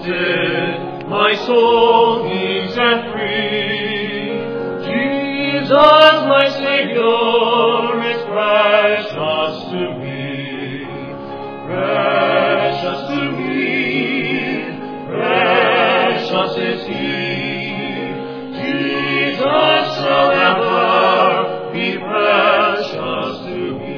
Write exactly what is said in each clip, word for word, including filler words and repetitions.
exalted, my soul is set free. Jesus, my Savior, is precious to me, precious to me, precious is He. Jesus shall ever be precious to me.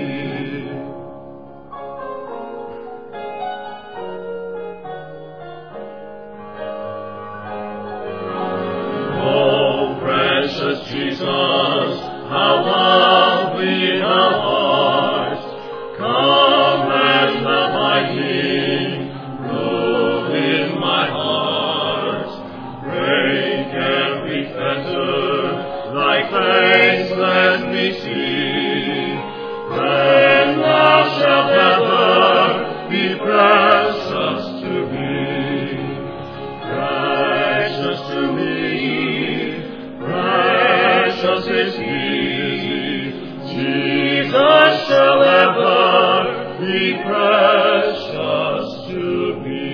Precious Jesus, how lovely thou art. Come and let my King rule in my heart. Break every fetter, thy face let me see. Then thou shalt ever be precious to me, precious to me. Precious is He, Jesus shall ever be precious to me.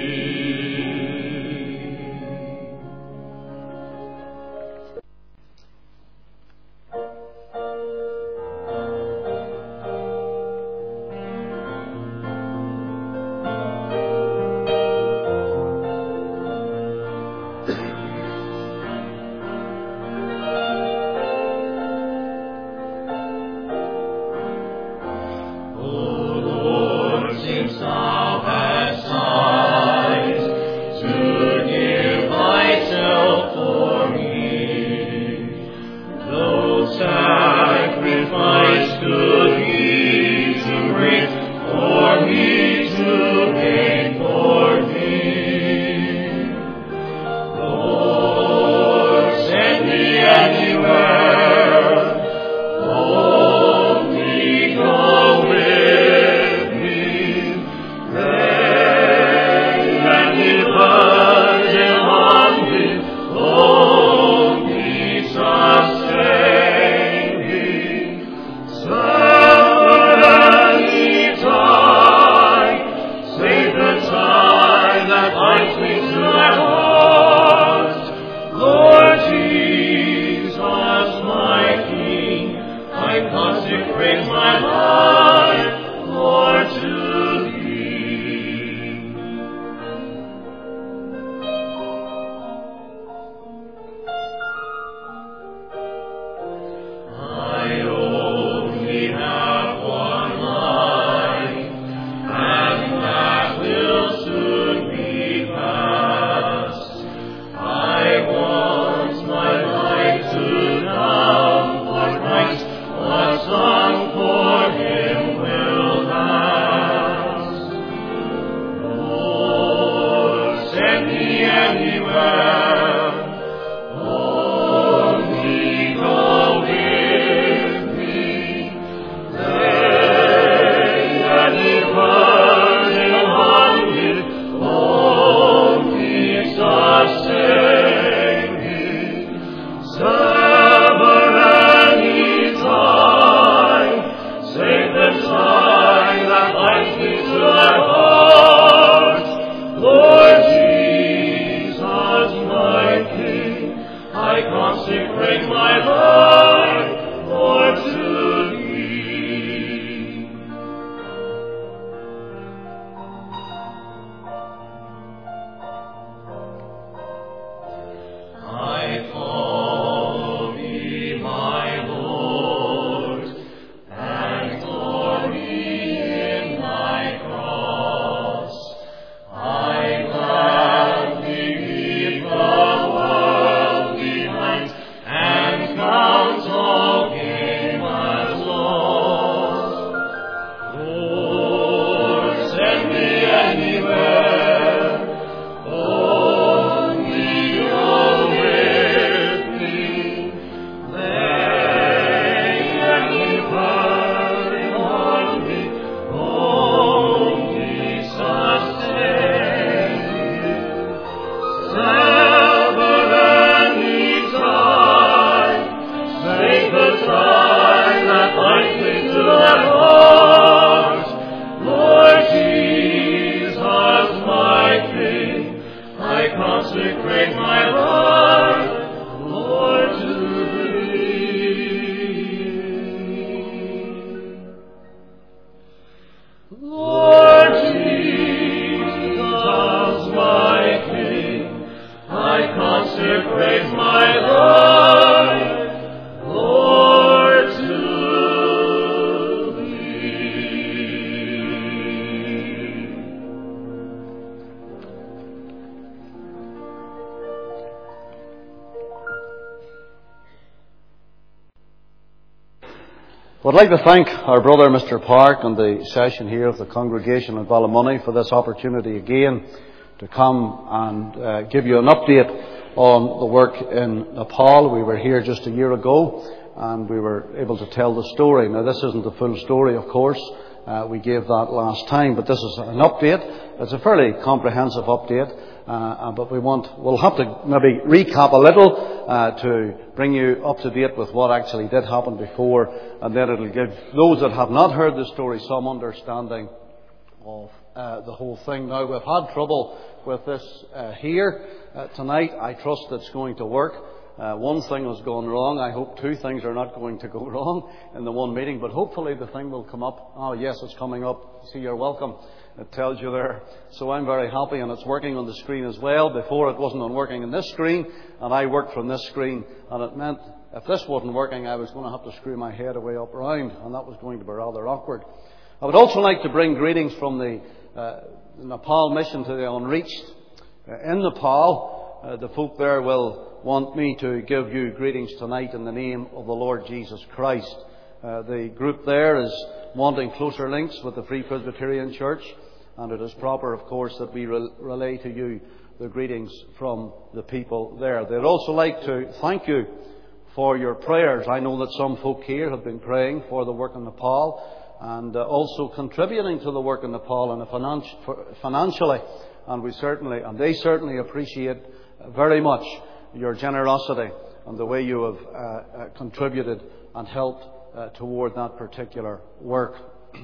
I'd like to thank our brother Mister Park and the session here of the congregation in Ballymoney for this opportunity again to come and uh, give you an update on the work in Nepal. We were here just a year ago and we were able to tell the story. Now, this isn't the full story, of course. Uh, we gave that last time, but this is an update. It's a fairly comprehensive update. Uh, but we want, we'll have to maybe recap a little uh, to bring you up to date with what actually did happen before, and then it'll give those that have not heard the story some understanding of uh, the whole thing. Now, we've had trouble with this uh, here uh, tonight. I trust it's going to work. Uh, one thing has gone wrong. I hope two things are not going to go wrong in the one meeting, but hopefully the thing will come up. Oh, yes, it's coming up. See, you're welcome. It tells you there. So I'm very happy, and it's working on the screen as well. Before it wasn't on working on this screen, and I worked from this screen, and it meant if this wasn't working, I was going to have to screw my head away up round, and that was going to be rather awkward. I would also like to bring greetings from the, uh, the Nepal mission to the unreached. Uh, in Nepal, uh, the folk there will want me to give you greetings tonight in the name of the Lord Jesus Christ. Uh, the group there is wanting closer links with the Free Presbyterian Church, and it is proper, of course, that we re- relay to you the greetings from the people there. They'd also like to thank you for your prayers. I know that some folk here have been praying for the work in Nepal and uh, also contributing to the work in Nepal and finan- financially, and we certainly, and they certainly appreciate very much your generosity and the way you have uh, uh, contributed and helped Uh, toward that particular work.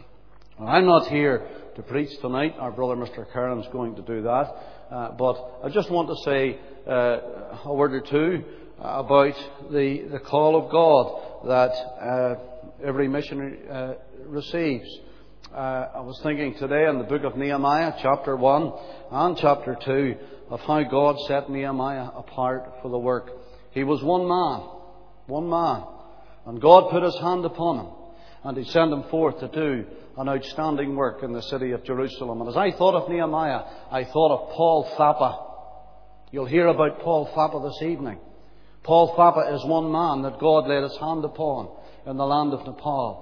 I'm not here to preach tonight. Our brother Mister Curran's going to do that. Uh, but I just want to say uh, a word or two about the, the call of God that uh, every missionary uh, receives. Uh, I was thinking today in the book of Nehemiah, chapter one and chapter two, of how God set Nehemiah apart for the work. He was one man, one man. And God put His hand upon him, and He sent him forth to do an outstanding work in the city of Jerusalem. And as I thought of Nehemiah, I thought of Paul Thapa. You'll hear about Paul Thapa this evening. Paul Thapa is one man that God laid His hand upon in the land of Nepal.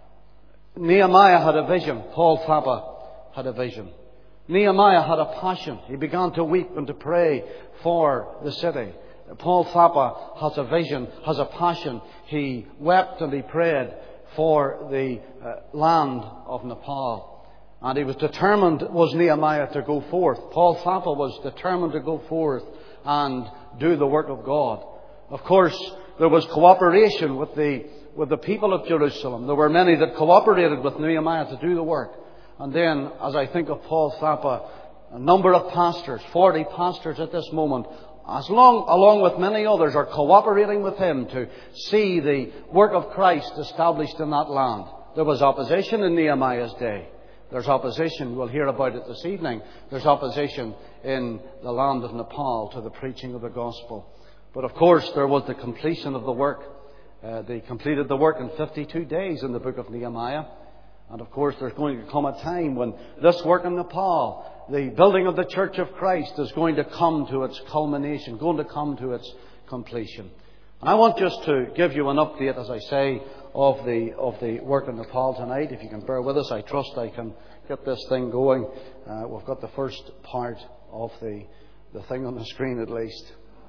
Nehemiah had a vision. Paul Thapa had a vision. Nehemiah had a passion. He began to weep and to pray for the city. Paul Thapa has a vision, has a passion. He wept and he prayed for the uh, land of Nepal. And he was determined, was Nehemiah, to go forth. Paul Thapa was determined to go forth and do the work of God. Of course, there was cooperation with the, with the people of Jerusalem. There were many that cooperated with Nehemiah to do the work. And then, as I think of Paul Thapa, a number of pastors, forty pastors at this moment, As long, along with many others, are cooperating with him to see the work of Christ established in that land. There was opposition in Nehemiah's day. There's opposition, we'll hear about it this evening. There's opposition in the land of Nepal to the preaching of the gospel. But of course, there was the completion of the work. Uh, they completed the work in fifty-two days in the book of Nehemiah. And of course, there's going to come a time when this work in Nepal, the building of the Church of Christ, is going to come to its culmination, going to come to its completion. And I want just to give you an update, as I say, of the of the work in Nepal tonight. If you can bear with us, I trust I can get this thing going. Uh, we've got the first part of the, the thing on the screen at least.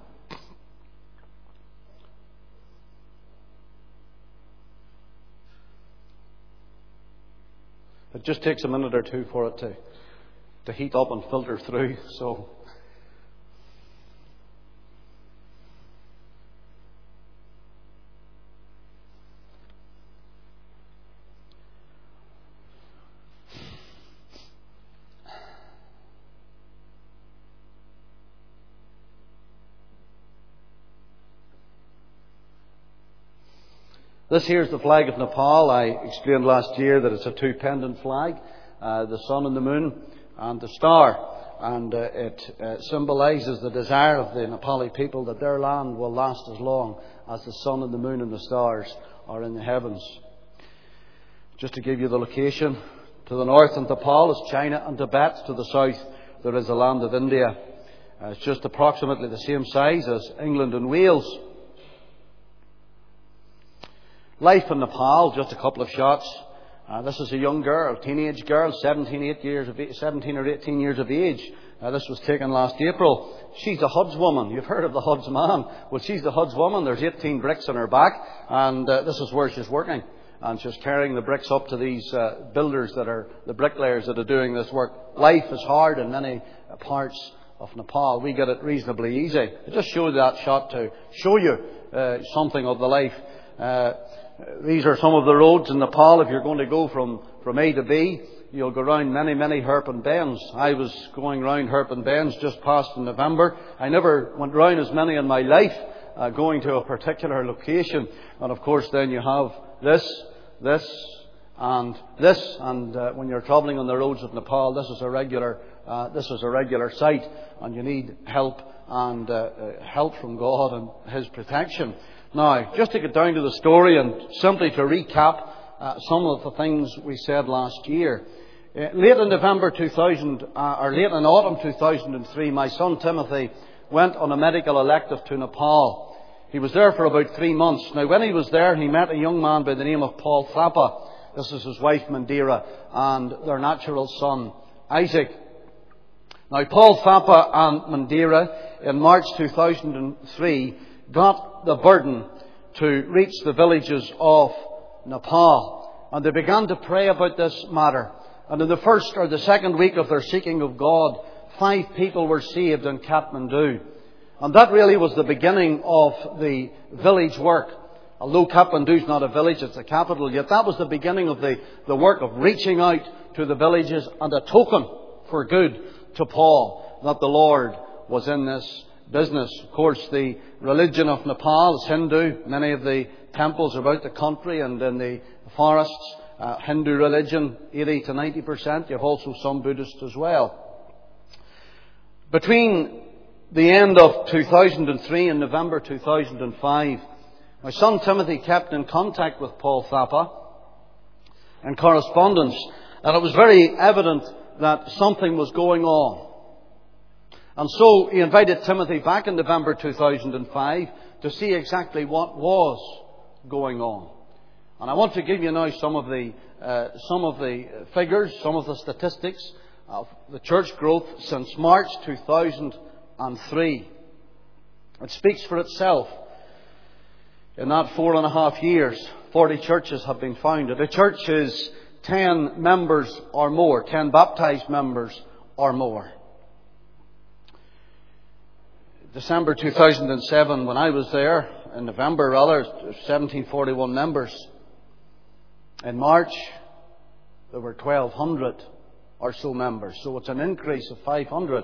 It just takes a minute or two for it to, to heat up and filter through. So, this here is the flag of Nepal. I explained last year that it's a two-pendant flag, uh, the sun and the moon and the star. And uh, it uh, symbolises the desire of the Nepali people that their land will last as long as the sun and the moon and the stars are in the heavens. Just to give you the location, to the north in Nepal is China and Tibet. To the south there is the land of India. Uh, it's just approximately the same size as England and Wales. Life in Nepal, just a couple of shots. Uh, this is a young girl, teenage girl, seventeen, eight years of, seventeen or eighteen years of age. Uh, this was taken last April. She's a Hud's woman. You've heard of the Hud's man. Well, she's the Hud's woman. There's eighteen bricks on her back, and uh, this is where she's working. And she's carrying the bricks up to these uh, builders that are, the bricklayers that are doing this work. Life is hard in many parts of Nepal. We get it reasonably easy. I just showed that shot to show you uh, something of the life. Uh, these are some of the roads in Nepal. If you're going to go from, from A to B, you'll go round many, many hairpin bends. I was going round hairpin bends just past in November. I never went round as many in my life, uh, going to a particular location. And of course then you have this, this, and this. And uh, when you're travelling on the roads of Nepal, this is a regular, uh, this is a regular sight, and you need help and uh, uh, help from God and His protection. Now, just to get down to the story and simply to recap uh, some of the things we said last year. Uh, late in November two thousand, uh, or late in autumn two thousand three, my son Timothy went on a medical elective to Nepal. He was there for about three months. Now, when he was there, he met a young man by the name of Paul Thapa. This is his wife Mandira and their natural son Isaac. Now, Paul Thapa and Mandira in March two thousand three got the burden to reach the villages of Nepal. And they began to pray about this matter. And in the first or the second week of their seeking of God, five people were saved in Kathmandu. And that really was the beginning of the village work. Although Kathmandu is not a village, it's a capital, yet that was the beginning of the, the work of reaching out to the villages, and a token for good to Paul that the Lord was in this business. Of course, the religion of Nepal is Hindu. Many of the temples about the country and in the forests, uh, Hindu religion, eighty to ninety percent. You have also some Buddhists as well. Between the end of two thousand three and November two thousand five, my son Timothy kept in contact with Paul Thapa and correspondence, and it was very evident that something was going on. And so he invited Timothy back in November two thousand five to see exactly what was going on. And I want to give you now some of the uh, some of the figures, some of the statistics of the church growth since March two thousand three. It speaks for itself. In that four and a half years, forty churches have been founded. A church is ten members or more, ten baptized members or more. December two thousand seven, when I was there, in November rather, seventeen forty-one members. In March, there were twelve hundred or so members. So it's an increase of five hundred.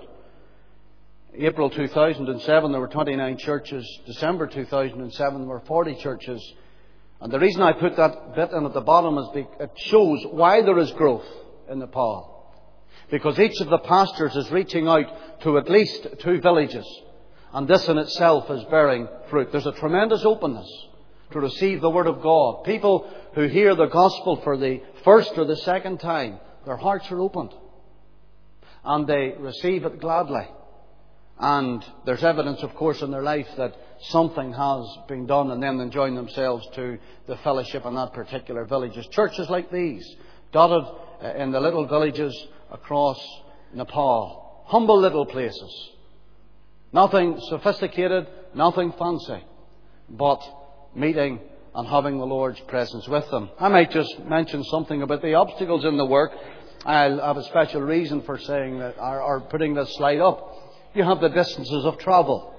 April two thousand seven, there were twenty-nine churches. December two thousand seven, there were forty churches. And the reason I put that bit in at the bottom is because it shows why there is growth in Nepal. Because each of the pastors is reaching out to at least two villages. And this in itself is bearing fruit. There's a tremendous openness to receive the Word of God. People who hear the gospel for the first or the second time, their hearts are opened. And they receive it gladly. And there's evidence, of course, in their life that something has been done, and then enjoying themselves to the fellowship in that particular village. Churches like these, dotted in the little villages across Nepal. Humble little places. Nothing sophisticated, nothing fancy, but meeting and having the Lord's presence with them. I might just mention something about the obstacles in the work. I'll have a special reason for saying that, or, or putting this slide up. You have the distances of travel.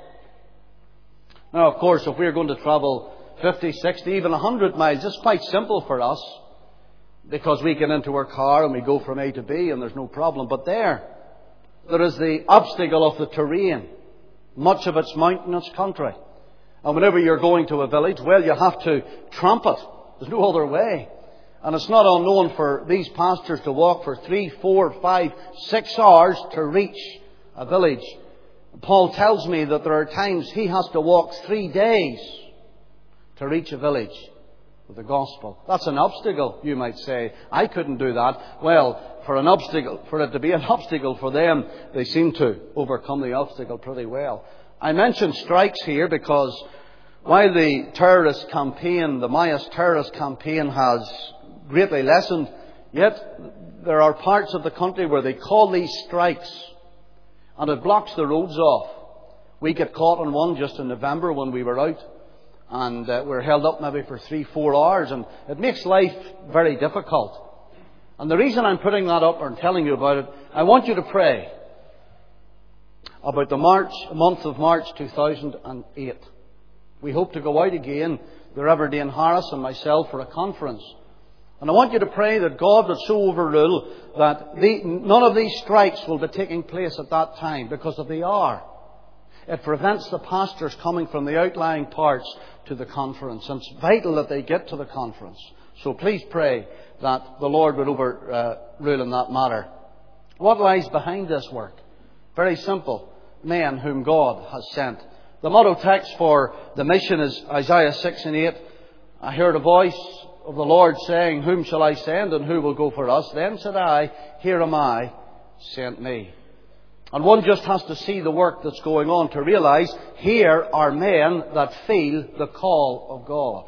Now, of course, if we're going to travel fifty, sixty, even one hundred miles, it's quite simple for us because we get into our car and we go from A to B and there's no problem. But there, there is the obstacle of the terrain. Much of it's mountainous country. And whenever you're going to a village, well, you have to tramp it. There's no other way. And it's not unknown for these pastors to walk for three, four, five, six hours to reach a village. Paul tells me that there are times he has to walk three days to reach a village with the gospel. That's an obstacle, you might say. I couldn't do that. Well, for an obstacle, for it to be an obstacle for them, they seem to overcome the obstacle pretty well. I mention strikes here because While the terrorist campaign, the Maoist terrorist campaign has greatly lessened, yet there are parts of the country where they call these strikes and it blocks the roads off. We get caught on one just in November when we were out, and uh, we're held up maybe for three, four hours, and it makes life very difficult. And the reason I'm putting that up and telling you about it, I want you to pray about the March, month of March two thousand eight. We hope to go out again, the Reverend Dane Harris and myself, for a conference. And I want you to pray that God would so overrule that the, none of these strikes will be taking place at that time, because if they are, it prevents the pastors coming from the outlying parts to the conference. And it's vital that they get to the conference. So please pray that the Lord would overrule in that matter. What lies behind this work? Very simple. Men whom God has sent. The motto text for the mission is Isaiah six and eight. I heard a voice of the Lord saying, "Whom shall I send, and who will go for us? Then said I, Here am I, sent me." And one just has to see the work that's going on to realise here are men that feel the call of God.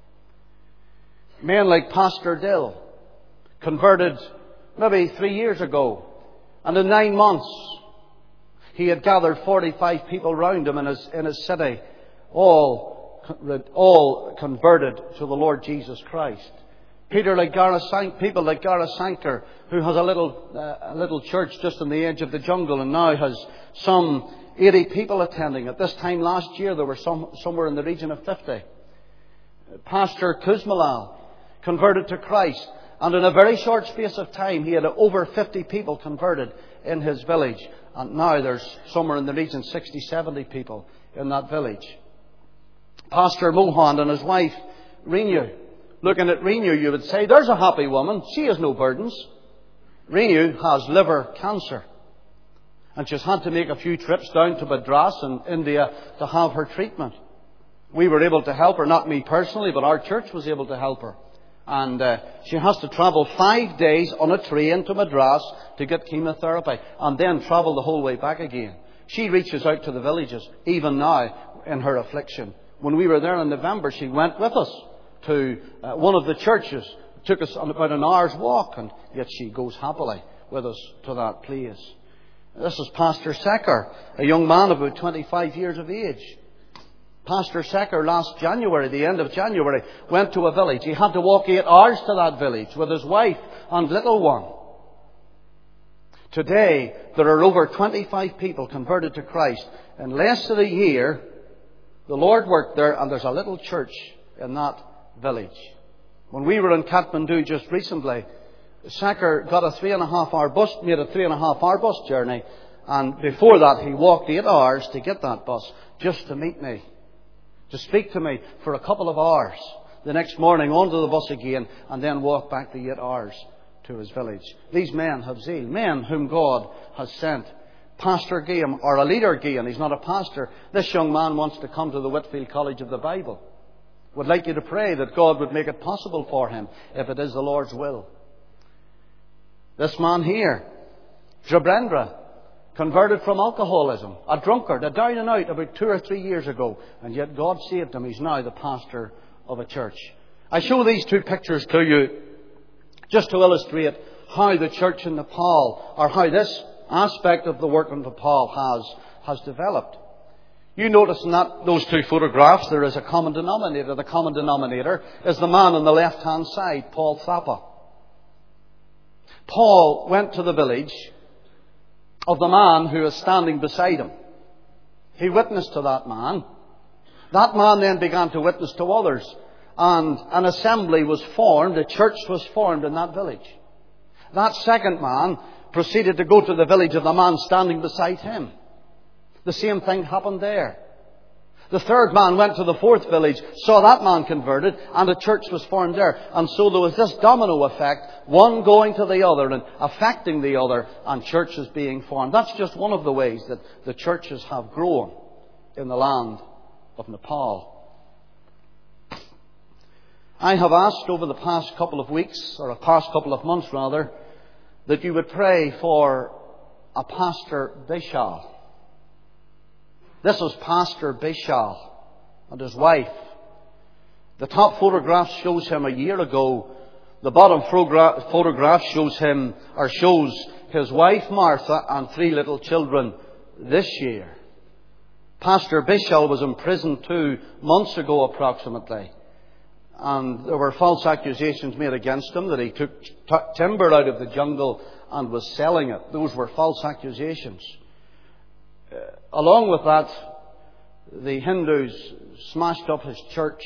Men like Pastor Dill, converted maybe three years ago, and in nine months he had gathered forty-five people round him in his, in his city, all, all converted to the Lord Jesus Christ. Peter like Garasank, people like Garasanker, who has a little, uh, a little church just on the edge of the jungle and now has some eighty people attending. At this time last year there were some, somewhere in the region of fifty. Pastor Kuzmalal converted to Christ, and in a very short space of time he had over fifty people converted in his village. And now there's somewhere in the region sixty, seventy people in that village. Pastor Mohan and his wife Renew. Looking at Renew, you would say, there's a happy woman. She has no burdens. Renew has liver cancer. And she's had to make a few trips down to Madras in India to have her treatment. We were able to help her, not me personally, but our church was able to help her. And uh, she has to travel five days on a train to Madras to get chemotherapy, and then travel the whole way back again. She reaches out to the villages, even now, in her affliction. When we were there in November, she went with us to uh, one of the churches. It took us on about an hour's walk, and yet she goes happily with us to that place. This is Pastor Secker, a young man about twenty-five years of age. Pastor Secker last January, the end of January, went to a village. He had to walk eight hours to that village with his wife and little one. Today, there are over twenty-five people converted to Christ. In less than a year, the Lord worked there, and there's a little church in that village. When we were in Kathmandu just recently, Secker got a three and a half hour bus, made a three and a half hour bus journey, and before that he walked eight hours to get that bus just to meet me, to speak to me for a couple of hours. The next morning onto the bus again, and then walk back the eight hours to his village. These men have zeal, men whom God has sent. Pastor Guillaume, or a leader Guillaume, he's not a pastor. This young man wants to come to the Whitfield College of the Bible. Would like you to pray that God would make it possible for him if it is the Lord's will. This man here, Jabrendra, converted from alcoholism, a drunkard, a down and out about two or three years ago, and yet God saved him. He's now the pastor of a church. I show these two pictures to you just to illustrate how the church in Nepal, or how this aspect of the work in Nepal has, has developed. You notice in that, those two photographs there is a common denominator. The common denominator is the man on the left-hand side, Paul Thapa. Paul went to the village of the man who is standing beside him. He witnessed to that man. That man then began to witness to others. And an assembly was formed, a church was formed in that village. That second man proceeded to go to the village of the man standing beside him. The same thing happened there. The third man went to the fourth village, saw that man converted, and a church was formed there. And so there was this domino effect, one going to the other and affecting the other, and churches being formed. That's just one of the ways that the churches have grown in the land of Nepal. I have asked over the past couple of weeks, or the past couple of months rather, that you would pray for a Pastor Bishal. This was Pastor Bishal. and his wife. The top photograph shows him a year ago. The bottom photograph shows him, or shows his wife Martha and three little children this year. Pastor Bishal was in prison two months ago approximately. And there were false accusations made against him that he took t- timber out of the jungle and was selling it. Those were false accusations. Uh, along with that, the Hindus smashed up his church.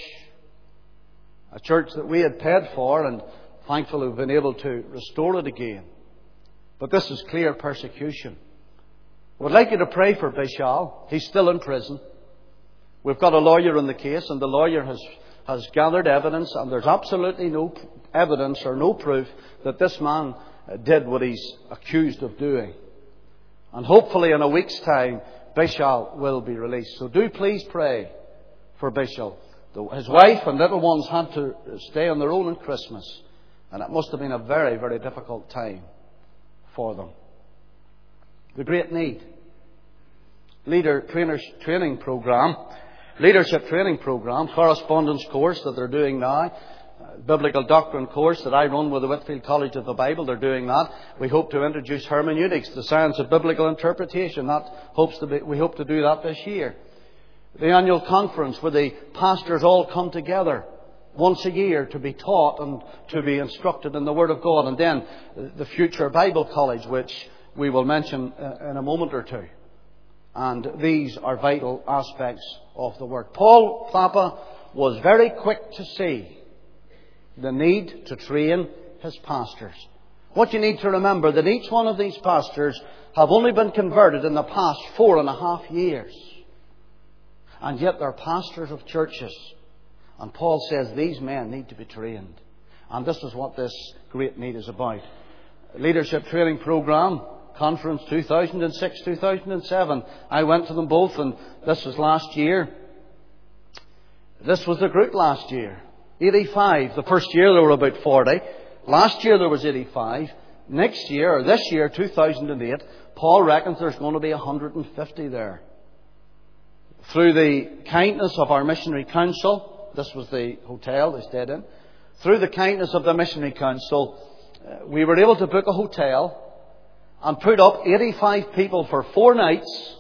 A church that we had paid for, and thankfully we've been able to restore it again. But this is clear persecution. I would like you to pray for Bishal. He's still in prison. We've got a lawyer in the case, and the lawyer has, has gathered evidence, and there's absolutely no evidence or no proof that this man did what he's accused of doing. And hopefully in a week's time, Bishal will be released. So do please pray for Bishal. His wife and little ones had to stay on their own at Christmas, and it must have been a very, very difficult time for them. The great need. Leader trainers training program, leadership training program, correspondence course that they're doing now, biblical doctrine course that I run with the Whitfield College of the Bible. They're doing that. We hope to introduce hermeneutics, the science of biblical interpretation. That hopes to be, we hope to do that this year. The annual conference where the pastors all come together once a year to be taught and to be instructed in the Word of God. And then the future Bible College, which we will mention in a moment or two. And these are vital aspects of the work. Paul Thapa was very quick to see the need to train his pastors. What you need to remember, that each one of these pastors have only been converted in the past four and a half years. And yet they're pastors of churches. And Paul says these men need to be trained. And this is what this great need is about. Leadership Training Program, Conference two thousand six to two thousand seven. I went to them both, and this was last year. This was the group last year. eighty-five. The first year there were about forty. Last year there was eighty-five. Next year, or this year, two thousand eight, Paul reckons there's going to be one hundred fifty there. Through the kindness of our missionary council, this was the hotel they stayed in, through the kindness of the missionary council, uh, we were able to book a hotel and put up eighty-five people for four nights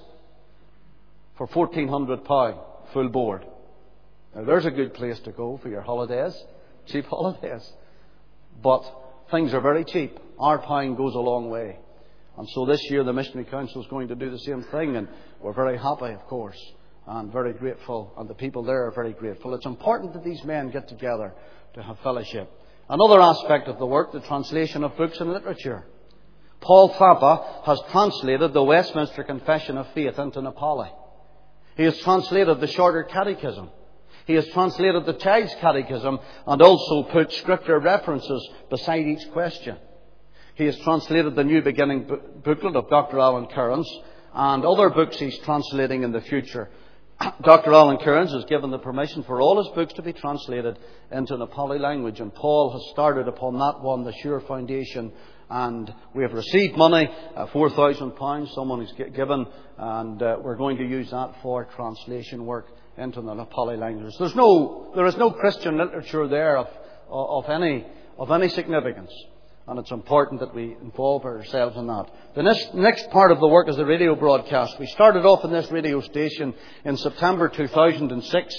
for fourteen hundred pounds, full board. Now there's a good place to go for your holidays, cheap holidays. But things are very cheap. Our pound goes a long way. And so this year the Missionary Council is going to do the same thing, and we're very happy, of course, and very grateful, and the people there are very grateful. It's important that these men get together to have fellowship. Another aspect of the work, the translation of books and literature. Paul Thapa has translated the Westminster Confession of Faith into Nepali. He has translated the Shorter Catechism. He has translated the Child's Catechism and also put scripture references beside each question. He has translated the New Beginning booklet of Doctor Alan Kearns and other books he's translating in the future. Doctor Alan Kearns has given the permission for all his books to be translated into Nepali language, and Paul has started upon that one, the Sure Foundation, and we have received money, uh, four thousand pounds, someone has given, and uh, we're going to use that for translation work into the Nepali language. There's no, there is no Christian literature there of, of any, of any significance. And it's important that we involve ourselves in that. The next, next part of the work is the radio broadcast. We started off in this radio station in September two thousand six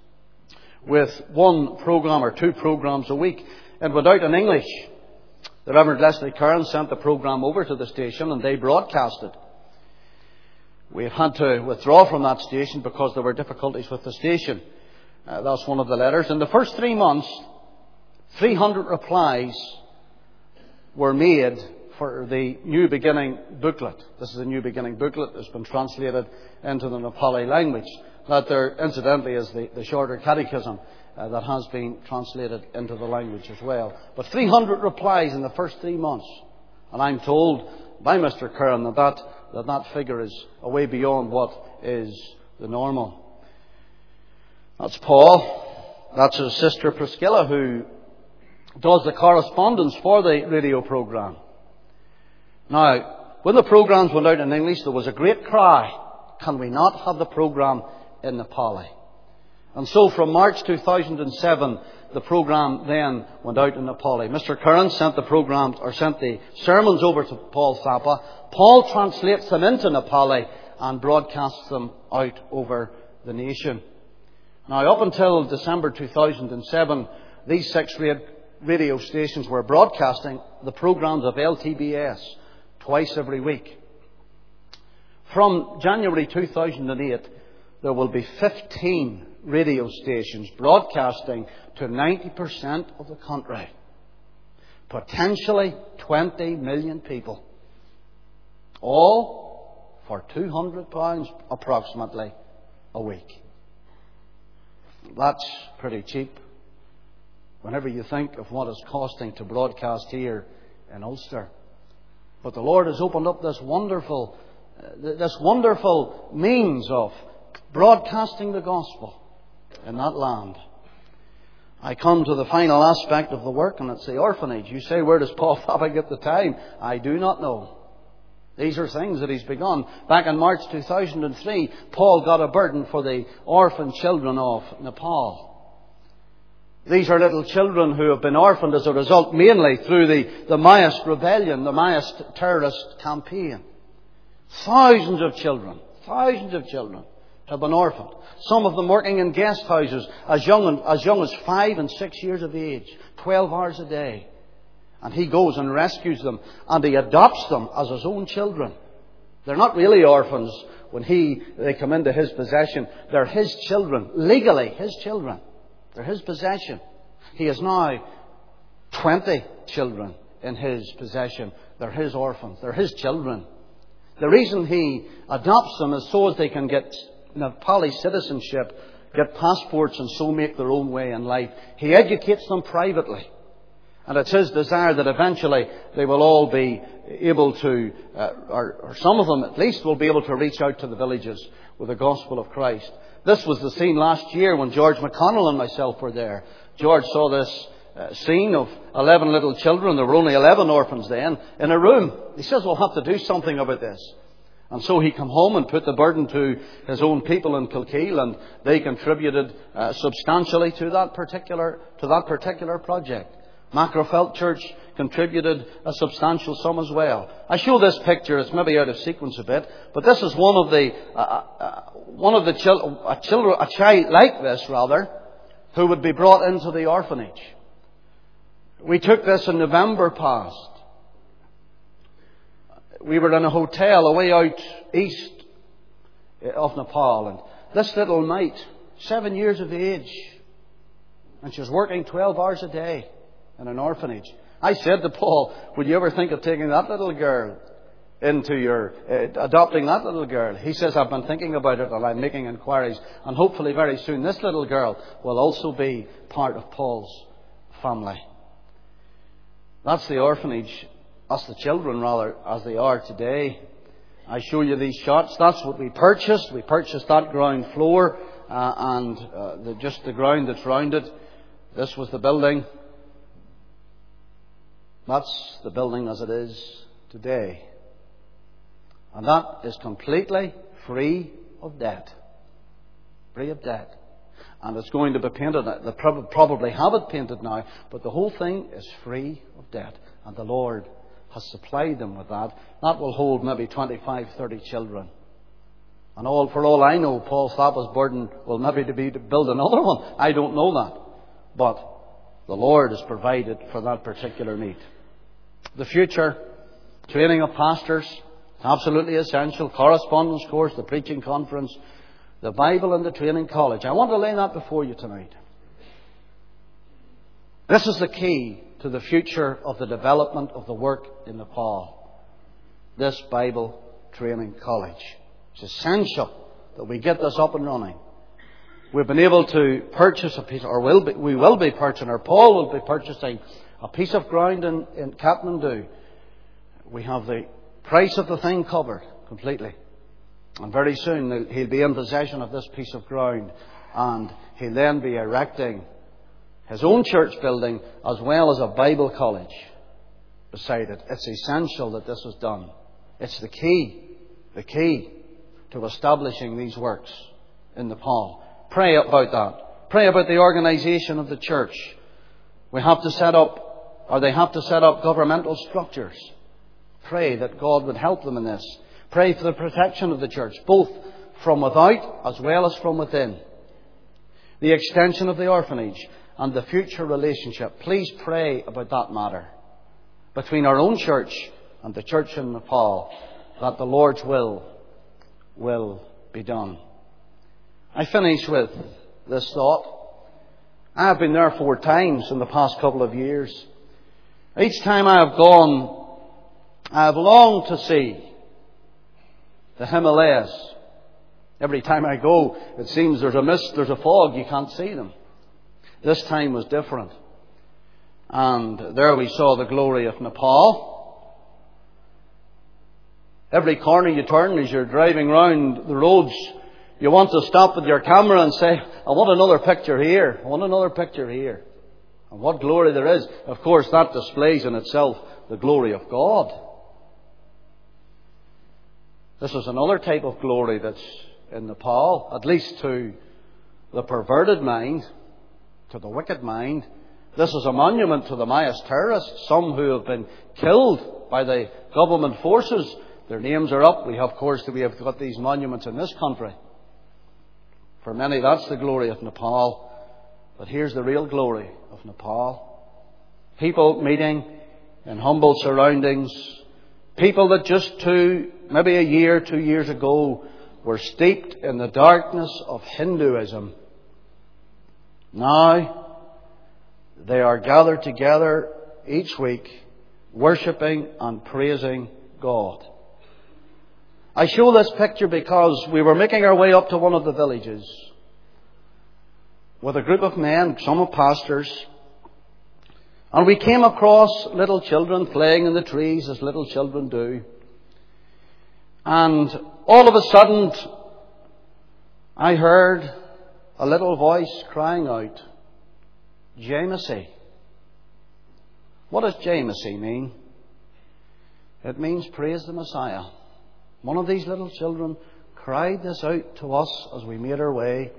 with one programme or two programmes a week. It went out in English. The Reverend Leslie Curran sent the programme over to the station and they broadcast it. We've had to withdraw from that station because there were difficulties with the station. Uh, that's one of the letters. In the first three months, three hundred replies were made for the New Beginning booklet. This is a New Beginning booklet that's been translated into the Nepali language. That there, incidentally, is the, the Shorter Catechism uh, that has been translated into the language as well. But three hundred replies in the first three months. And I'm told by Mister Curran that that, that that figure is way beyond what is the normal. That's Paul. That's his sister Priscilla, who does the correspondence for the radio programme. Now, when the programmes went out in English, there was a great cry, can we not have the programme in Nepali? And so from March two thousand seven, the programme then went out in Nepali. Mister Curran sent the programme, or sent the sermons over to Paul Thapa. Paul translates them into Nepali and broadcasts them out over the nation. Now, up until December two thousand seven, these six radio stations were broadcasting the programmes of L T B S twice every week. From January two thousand eight, there will be fifteen radio stations broadcasting to ninety percent of the country. Potentially twenty million people. All for two hundred pounds approximately a week. That's pretty cheap whenever you think of what it's costing to broadcast here in Ulster. But the Lord has opened up this wonderful, uh, this wonderful means of broadcasting the gospel in that land. I come to the final aspect of the work, and it's the orphanage. You say, where does Paul Thapa get the time? I do not know. These are things that he's begun. Back in March two thousand three, Paul got a burden for the orphan children of Nepal. These are little children who have been orphaned as a result mainly through the, the Maoist rebellion, the Maoist terrorist campaign. Thousands of children, thousands of children have been orphaned. Some of them working in guest houses as young, as young as five and six years of age, twelve hours a day. And he goes and rescues them, and he adopts them as his own children. They're not really orphans when he they come into his possession. They're his children, legally his children. They're his possession. He has now twenty children in his possession. They're his orphans. They're his children. The reason he adopts them is so as they can get Nepali citizenship, get passports, and so make their own way in life. He educates them privately. And it's his desire that eventually they will all be able to, uh, or, or some of them at least, will be able to reach out to the villages with the gospel of Christ. This was the scene last year when George McConnell and myself were there. George saw this uh, scene of eleven little children. There were only eleven orphans then in a room. He says, we'll have to do something about this. And so he came home and put the burden to his own people in Kilkeel, and they contributed uh, substantially to that particular to that particular project. Macrofelt Church contributed a substantial sum as well. I show this picture. It's maybe out of sequence a bit, but this is one of the uh, uh, one of the chil- a, children, a child like this rather, who would be brought into the orphanage. We took this in November past. We were in a hotel away out east of Nepal, and this little mite, seven years of age, and she was working twelve hours a day in an orphanage. I said to Paul, would you ever think of taking that little girl into your, uh, adopting that little girl? He says, I've been thinking about it and I'm making inquiries, and hopefully very soon this little girl will also be part of Paul's family. That's the orphanage, that's the children rather, as they are today. I show you these shots. That's what we purchased. We purchased that ground floor uh, and uh, the, just the ground that's round it. This was the building. That's the building as it is today. And that is completely free of debt. Free of debt. And it's going to be painted. They probably have it painted now, but the whole thing is free of debt. And the Lord has supplied them with that. That will hold maybe twenty-five, thirty children. And all for all I know, Paul Thapa's burden will maybe to be to build another one. I don't know that. But the Lord has provided for that particular need. The future, training of pastors, absolutely essential. Correspondence course, the preaching conference, the Bible and the training college. I want to lay that before you tonight. This is the key to the future of the development of the work in Nepal. This Bible training college. It's essential that we get this up and running. We've been able to purchase a piece, or will be, we will be purchasing, or Paul will be purchasing a piece of ground in, in Kathmandu. We have the price of the thing covered completely. And very soon he'll be in possession of this piece of ground, and he'll then be erecting his own church building as well as a Bible college beside it. It's essential that this is done. It's the key, the key to establishing these works in Nepal. Pray about that. Pray about the organisation of the church. We have to set up, or they have to set up governmental structures. Pray that God would help them in this. Pray for the protection of the church, both from without as well as from within. The extension of the orphanage and the future relationship. Please pray about that matter between our own church and the church in Nepal, that the Lord's will will be done. I finish with this thought. I have been there four times in the past couple of years. Each time I have gone, I have longed to see the Himalayas. Every time I go, it seems there's a mist, there's a fog, you can't see them. This time was different. And there we saw the glory of Nepal. Every corner you turn as you're driving round the roads, you want to stop with your camera and say, I want another picture here. I want another picture here. And what glory there is. Of course, that displays in itself the glory of God. This is another type of glory that's in Nepal, at least to the perverted mind, to the wicked mind. This is a monument to the Maoist terrorists, some who have been killed by the government forces. Their names are up. We have, of course, we have got these monuments in this country. For many, that's the glory of Nepal. But here's the real glory of Nepal. People meeting in humble surroundings. People that just two, maybe a year, two years ago, were steeped in the darkness of Hinduism. Now, they are gathered together each week, worshipping and praising God. I show this picture because we were making our way up to one of the villages with a group of men, some of pastors, and we came across little children playing in the trees as little children do. And all of a sudden, I heard a little voice crying out, Jai Masih. What does Jai Masih mean? It means praise the Messiah. One of these little children cried this out to us as we made our way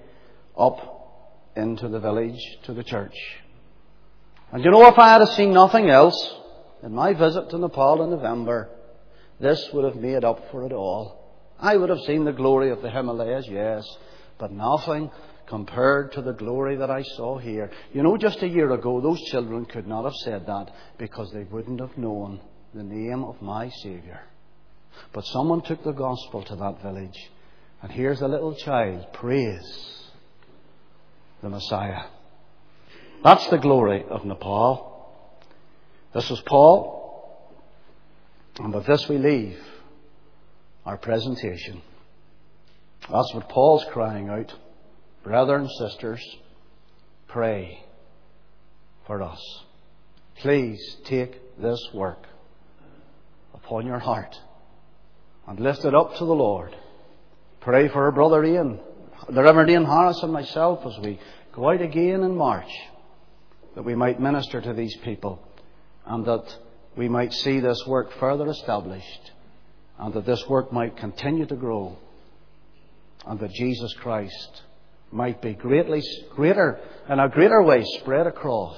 up into the village to the church. And you know, if I had seen nothing else in my visit to Nepal in November, this would have made up for it all. I would have seen the glory of the Himalayas, yes, but nothing compared to the glory that I saw here. You know, just a year ago, those children could not have said that because they wouldn't have known the name of my Saviour. But someone took the gospel to that village, and here's a little child, praise the Messiah. That's the glory of Nepal. This is Paul, and with this we leave our presentation. That's what Paul's crying out. Brethren and sisters, pray for us. Please take this work upon your heart and lift it up to the Lord. Pray for our brother Ian, the Reverend Ian Harris, and myself as we go out again in March, that we might minister to these people and that we might see this work further established and that this work might continue to grow and that Jesus Christ might be greatly greater in a greater way spread across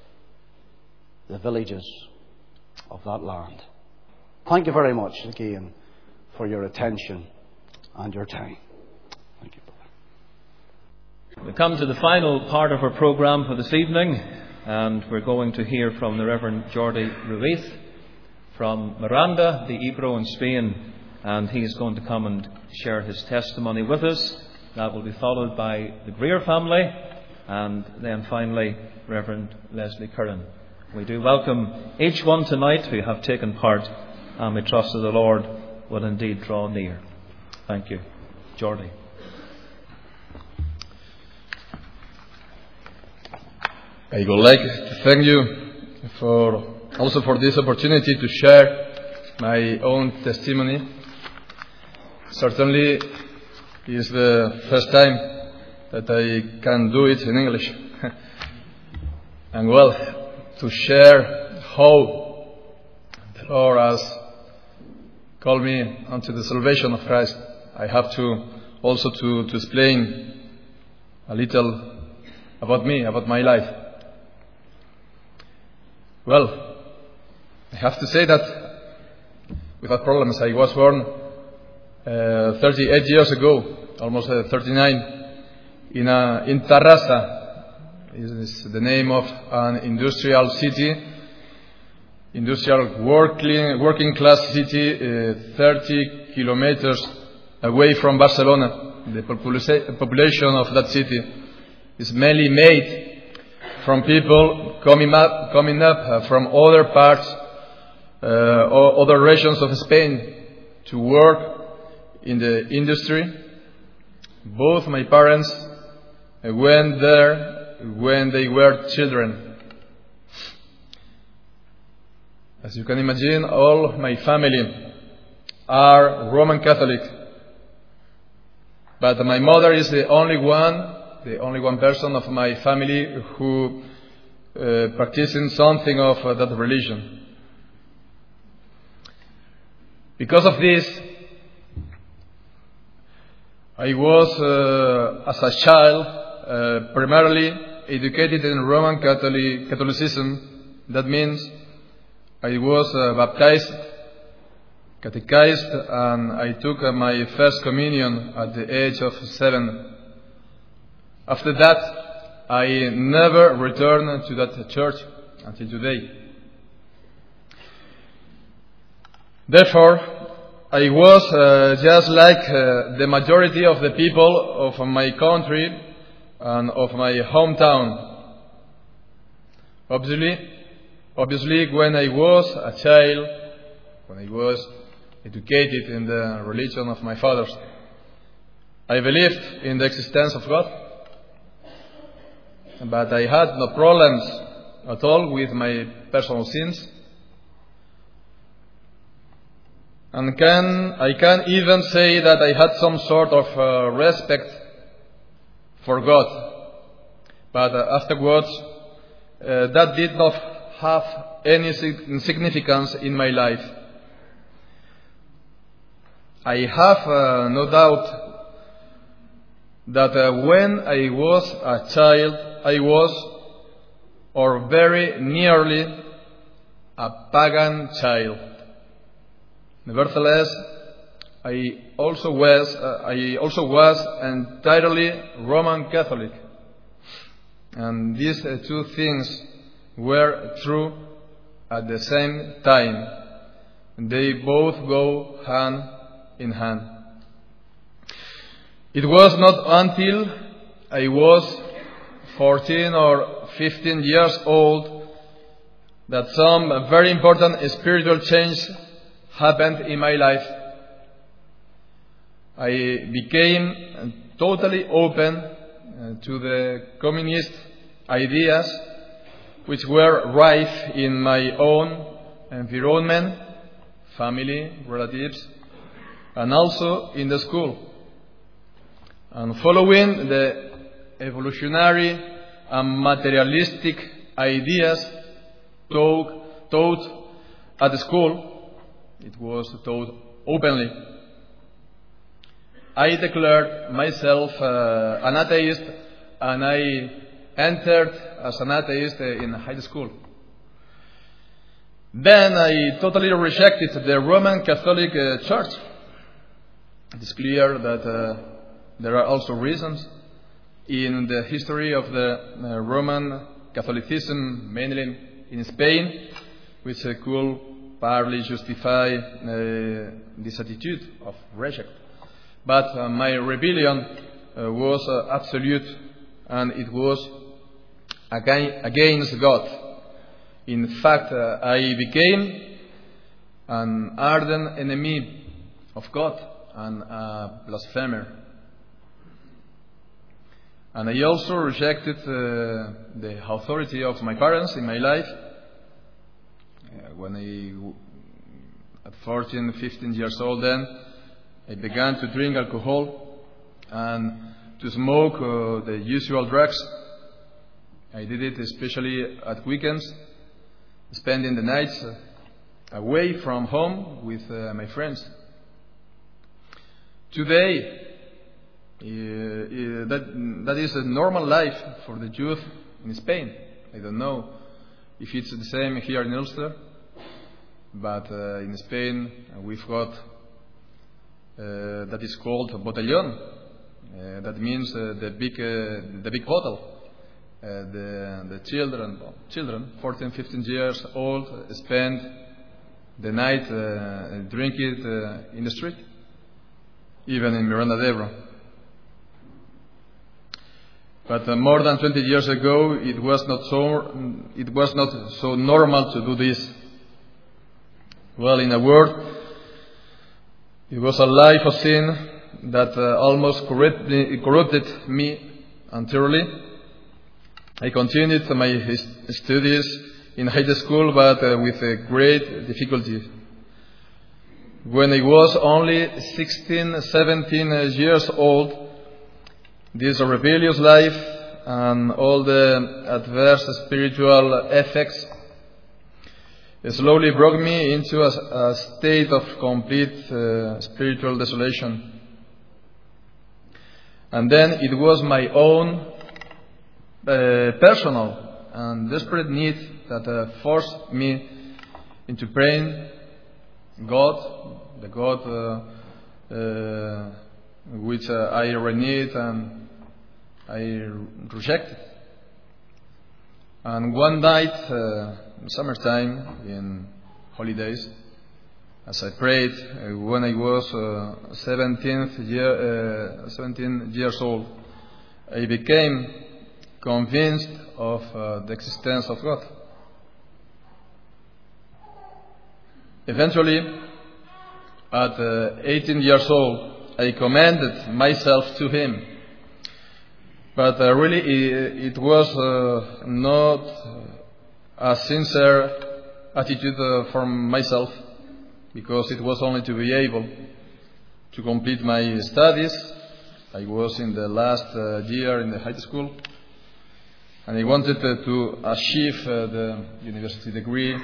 the villages of that land. Thank you very much again for your attention and your time. Thank you, brother. We come to the final part of our programme for this evening, and we're going to hear from the Reverend Jordi Ruiz from Miranda, the Ebro in Spain, and he's going to come and share his testimony with us. That will be followed by the Greer family, and then finally Reverend Leslie Curran. We do welcome each one tonight who have taken part, and we trust that the Lord will indeed draw near. Thank you. Jordi. I would like to thank you for also for this opportunity to share my own testimony. Certainly, it's the first time that I can do it in English. And well, to share how the Lord has called me unto the salvation of Christ, I have to also to, to explain a little about me, about my life. Well, I have to say that without problems, I was born uh, thirty-eight years ago, almost uh, thirty-nine, in, a, in Tarrasa. Is the name of an industrial city, industrial working, working class city, uh, thirty kilometers away from Barcelona. The popula- population of that city is mainly made from people coming up, coming up uh, from other parts, uh, or other regions of Spain to work in the industry. Both my parents uh, went there when they were children. As you can imagine, all my family are Roman Catholic. But my mother is the only one, the only one person of my family who uh, practices something of uh, that religion. Because of this, I was, uh, as a child, uh, primarily educated in Roman Catholic Catholicism. That means I was uh, baptized, catechized, and I took uh, my first communion at the age of seven. After that, I never returned to that church until today. Therefore, I was uh, just like uh, the majority of the people of my country and of my hometown. Obviously, obviously, when I was a child, when I was educated in the religion of my fathers, I believed in the existence of God, but I had no problems at all with my personal sins. And can I can even say that I had some sort of uh, respect for God. But uh, afterwards, uh, that did not have any significance in my life. I have uh, no doubt that uh, when I was a child, I was, or very nearly, a pagan child. Nevertheless, I also was uh, I also was entirely Roman Catholic, and these uh, two things were true at the same time. They both go hand in hand. It was not until I was fourteen or fifteen years old that some very important spiritual change happened in my life. I became totally open uh, to the communist ideas which were rife in my own environment, family, relatives, and also in the school. And following the evolutionary and materialistic ideas taught, taught at the school, it was taught openly. I declared myself uh, an atheist, and I entered as an atheist in high school. Then I totally rejected the Roman Catholic uh, Church. It is clear that uh, there are also reasons in the history of the uh, Roman Catholicism, mainly in Spain, which uh, could partly justify uh, this attitude of rejection. But uh, my rebellion uh, was uh, absolute, and it was against God. In fact, uh, I became an ardent enemy of God and a blasphemer. And I also rejected uh, the authority of my parents in my life. Uh, when I, at fourteen, fifteen years old then, I began to drink alcohol and to smoke uh, the usual drugs. I did it especially at weekends, spending the nights uh, away from home with uh, my friends. Today, uh, that, that is a normal life for the youth in Spain. I don't know if it's the same here in Ulster, but uh, in Spain uh, we've got uh, that is called botellón. Uh, that means uh, the big uh, the big bottle. Uh, the the children children fourteen, fifteen years old uh, spend the night uh, drink it uh, in the street, even in Miranda de Ebro. But uh, more than twenty years ago, it was not so it was not so normal to do this. Well, in a word, it was a life of sin that uh, almost corrupted, corrupted me entirely. I continued my studies in high school, but uh, with a great difficulty. When I was only sixteen, seventeen years old, this rebellious life and all the adverse spiritual effects slowly brought me into a, a state of complete uh, spiritual desolation. And then it was my own uh, personal and desperate need that uh, forced me into praying God, the God uh, uh, which uh, I reneged and I rejected. And one night, uh, summertime, in holidays, as I prayed uh, when I was uh, seventeenth year, uh, seventeen years old, I became convinced of uh, the existence of God. Eventually, at uh, eighteen years old, I commended myself to Him. But uh, really, it, it was uh, not a sincere attitude uh, from myself, because it was only to be able to complete my studies. I was in the last uh, year in the high school, and I wanted uh, to achieve uh, the university degree.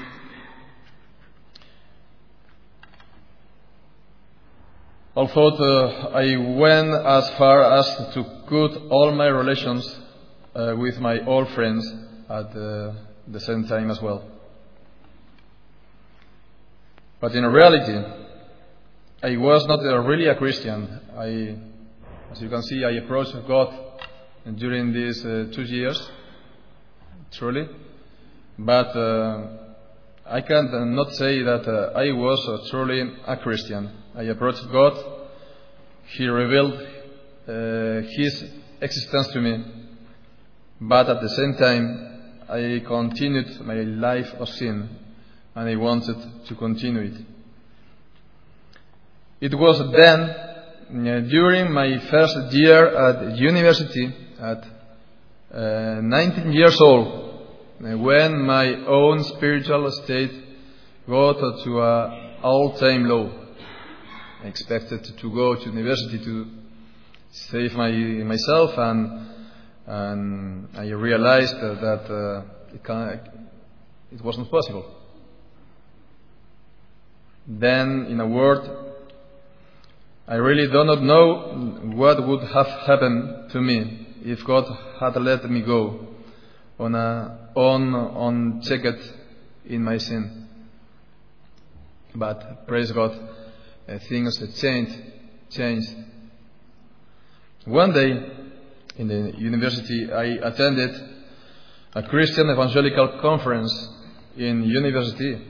Although uh, I went as far as to cut all my relations uh, with my old friends at uh, the same time as well. But in reality, I was not uh, really a Christian. I, as you can see, I approached God during these uh, two years, truly. But uh, I can uh, not say that uh, I was uh, truly a Christian. I approached God. He revealed uh, His existence to me. But at the same time, I continued my life of sin, and I wanted to continue it. It was then, uh, during my first year at university, at uh, nineteen years old, uh, when my own spiritual state got to an all-time low. I expected to go to university to save my myself, and and I realized that uh, it, can, it wasn't possible. Then, in a word, I really do not know what would have happened to me if God had let me go on a on unchecked in my sin. But praise God, uh, things changed. Changed. One day, in the university, I attended a Christian evangelical conference in university.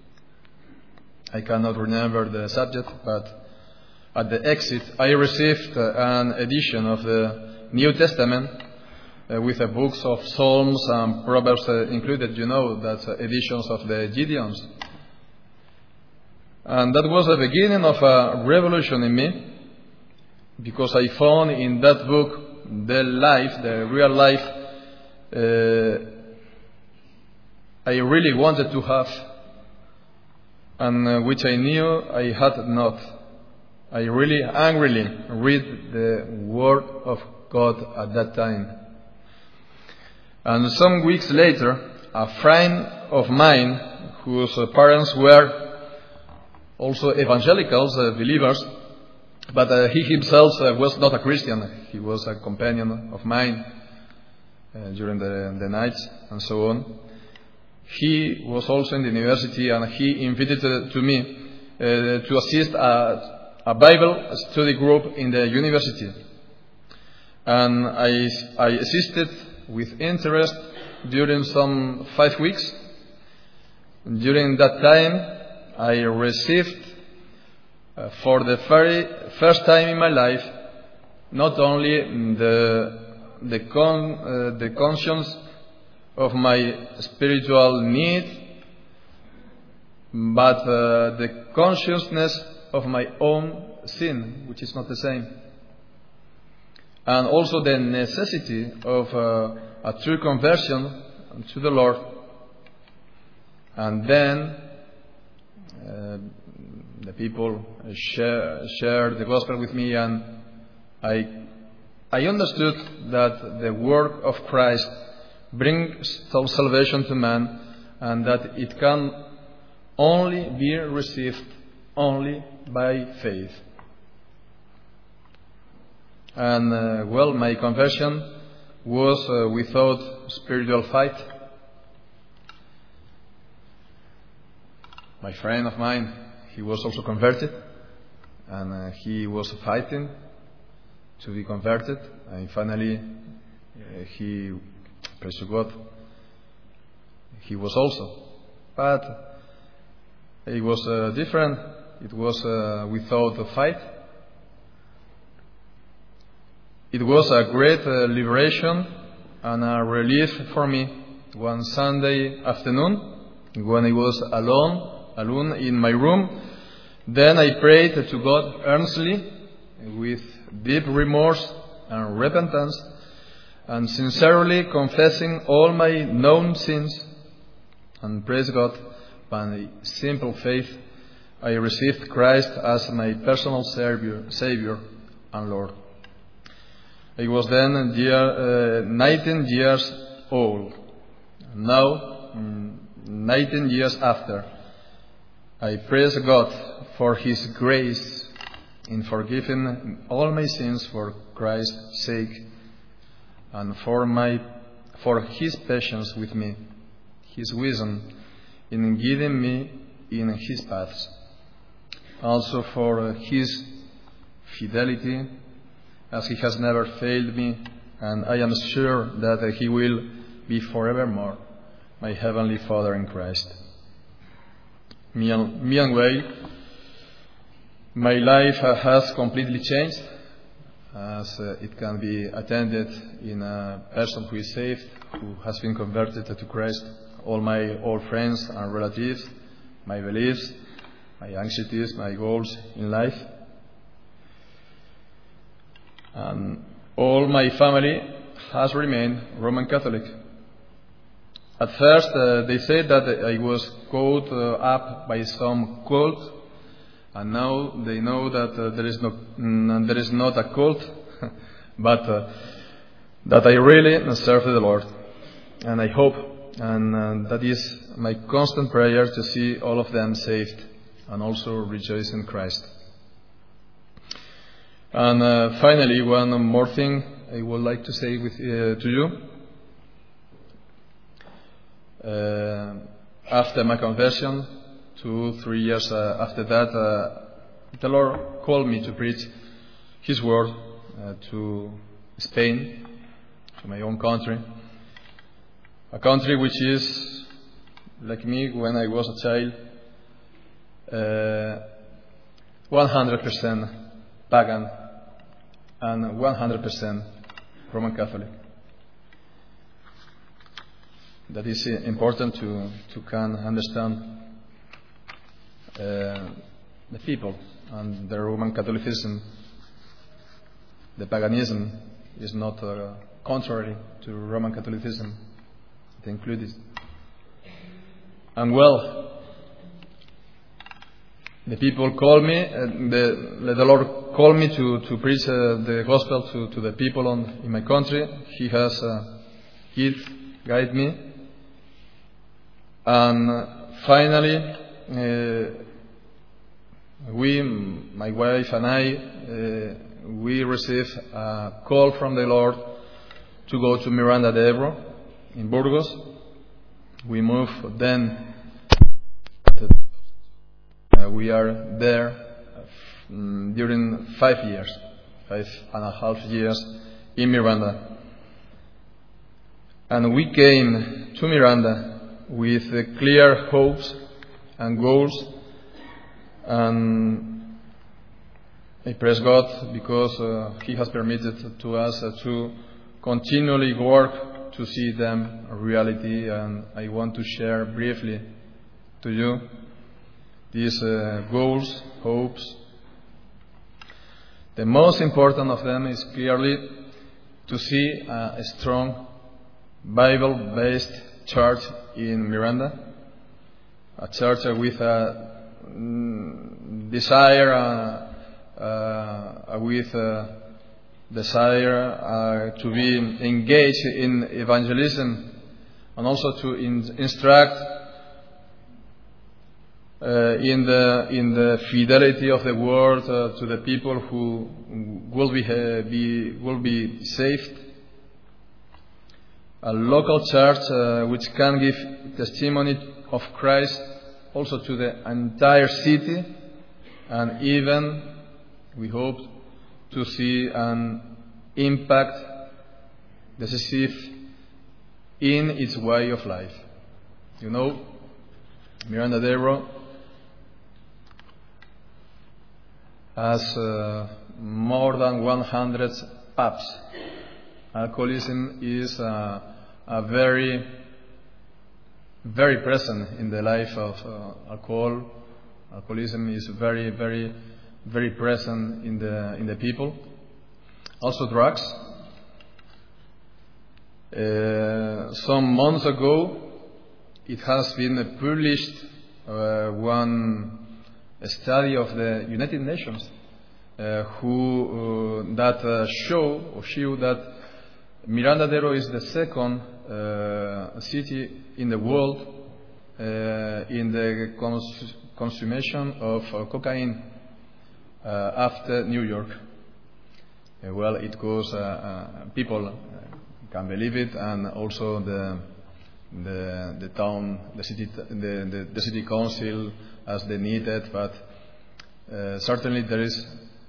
I cannot remember the subject, but at the exit, I received uh, an edition of the New Testament uh, with the books of Psalms and Proverbs uh, included. You know, that's uh, editions of the Gideons. And that was the beginning of a revolution in me, because I found in that book the life, the real life uh, I really wanted to have, and uh, which I knew I had not. I really angrily read the Word of God at that time. And some weeks later, a friend of mine, whose parents were also evangelicals, uh, believers, But uh, he himself uh, was not a Christian. He was a companion of mine uh, during the, the nights and so on. He was also in the university, and he invited uh, to me uh, to assist a, a Bible study group in the university. And I, I assisted with interest during some five weeks. During that time, I received, uh, for the very first time in my life, not only the the, con, uh, the conscience of my spiritual need, but uh, the consciousness of my own sin, which is not the same. And also the necessity of uh, a true conversion to the Lord. And then uh, the people share, shared the gospel with me, and I, I understood that the work of Christ brings salvation to man, and that it can only be received only by faith. And uh, well, my conversion was uh, without spiritual fight. My friend of mine, he was also converted, and uh, he was fighting to be converted, and finally uh, he, praise to God, he was also. But it was uh, different. It was uh, without a fight. It was a great uh, liberation and a relief for me one Sunday afternoon when I was alone, alone in my room. Then I prayed to God earnestly with deep remorse and repentance, and sincerely confessing all my known sins. And praise God, by simple faith, I received Christ as my personal Savior, Savior and Lord. I was then year, uh, nineteen years old. Now, nineteen years after, I praise God for His grace in forgiving all my sins for Christ's sake, and for my for His patience with me, His wisdom in guiding me in His paths, also for His fidelity, as He has never failed me, and I am sure that He will be forevermore my Heavenly Father in Christ. Meanwhile, my life has completely changed, as it can be attended in a person who is saved, who has been converted to Christ. All my old friends and relatives, my beliefs, my anxieties, my goals in life. And all my family has remained Roman Catholic. At first, uh, they said that I was caught uh, up by some cult, and now they know that uh, there is no, mm, there is not a cult, but uh, that I really serve the Lord, and I hope, and uh, that is my constant prayer, to see all of them saved and also rejoice in Christ. And uh, finally, one more thing I would like to say with, uh, to you. Uh, after my conversion, two, three years uh, after that, uh, the Lord called me to preach His word uh, to Spain, to my own country. A country which is, like me when I was a child, uh, one hundred percent pagan and one hundred percent Roman Catholic. That is important to, to can understand uh, the people and the Roman Catholicism. The paganism is not uh, contrary to Roman Catholicism. It includes. And well, the people call me, uh, the, the Lord called me to, to preach uh, the gospel to, to the people on, in my country. He has uh, guide, guide me. And finally, uh, we, my wife and I, uh, we received a call from the Lord to go to Miranda de Ebro in Burgos. We moved then. Uh, we are there um, during five years, five and a half years in Miranda. And we came to Miranda with uh, clear hopes and goals. And I praise God because uh, He has permitted to us uh, to continually work to see them a reality. And I want to share briefly to you these uh, goals, hopes. The most important of them is clearly to see uh, a strong Bible-based church in Miranda, a church with a mm, desire, uh, uh, with a desire uh, to be engaged in evangelism and also to in- instruct uh, in the in the fidelity of the word uh, to the people who will be uh, be will be saved. A local church uh, which can give testimony of Christ also to the entire city, and even, we hope, to see an impact decisive in its way of life. You know, Miranda de Ebro has uh, more than one hundred pubs. Alcoholism is uh, a very, very present in the life of uh, alcohol. Alcoholism is very, very, very present in the in the people. Also, drugs. Uh, some months ago, it has been published uh, one study of the United Nations uh, who uh, that uh, show or show that Miranda de Ebro is the second uh, city in the world uh, in the cons- consumption of uh, cocaine uh, after New York. Uh, well, it goes. Uh, uh, people uh, can believe it, and also the the the town, the city, the the, the city council as they need it. But uh, certainly there is.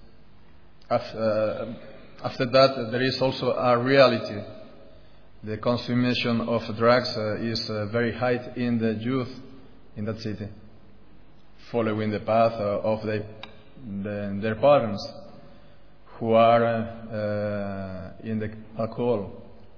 Uh, After that, there is also a reality. The consumption of drugs uh, is uh, very high in the youth in that city, following the path uh, of the, the, their parents who are uh, in the alcohol.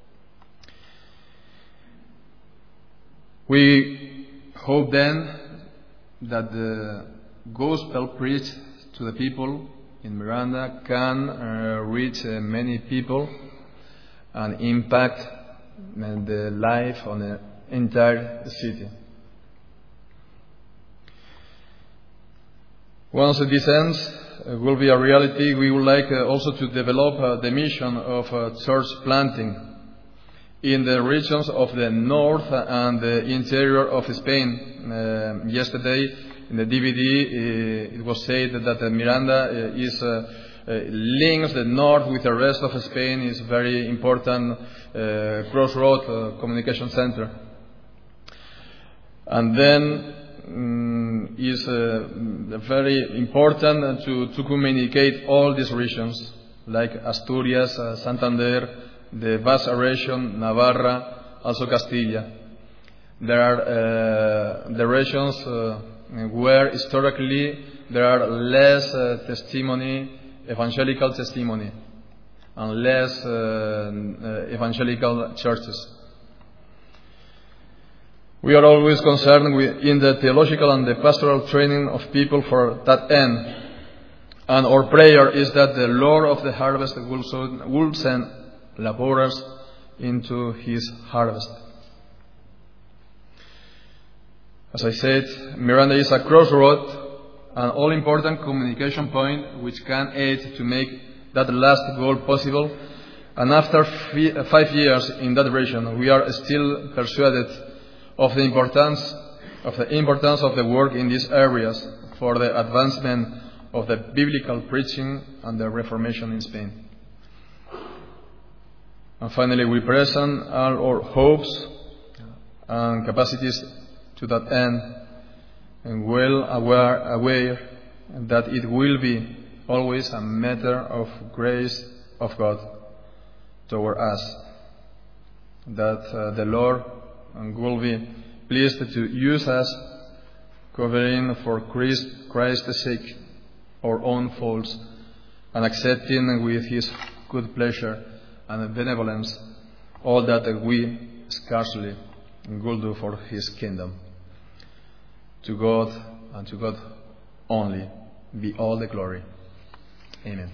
We hope then that the gospel preached to the people in Miranda can uh, reach uh, many people and impact uh, the life on the entire city. Once this ends, uh, will be a reality, we would like uh, also to develop uh, the mission of uh, church planting in the regions of the north and the interior of Spain. Uh, yesterday, in the D V D, uh, it was said that uh, Miranda uh, is uh, uh, links the north with the rest of Spain. Is very important uh, crossroad uh, communication center, and then um, is uh, very important to to communicate all these regions like Asturias, uh, Santander, the Basque region, Navarra, also Castilla. There are uh, the regions. Uh, where historically there are less uh, testimony, evangelical testimony, and less uh, uh, evangelical churches. We are always concerned with, in the theological and the pastoral training of people for that end. And our prayer is that the Lord of the harvest will, so, will send laborers into His harvest. As I said, Miranda is a crossroad, an all-important communication point which can aid to make that last goal possible. And after five years in that region, we are still persuaded of the importance of the importance of the work in these areas for the advancement of the biblical preaching and the Reformation in Spain. And finally, we present all our hopes and capacities to that end, and well aware, aware that it will be always a matter of grace of God toward us, that uh, the Lord will be pleased to use us, covering for Christ, Christ's sake our own faults, and accepting with His good pleasure and benevolence all that we scarcely will do for His kingdom. To God and to God only be all the glory. Amen.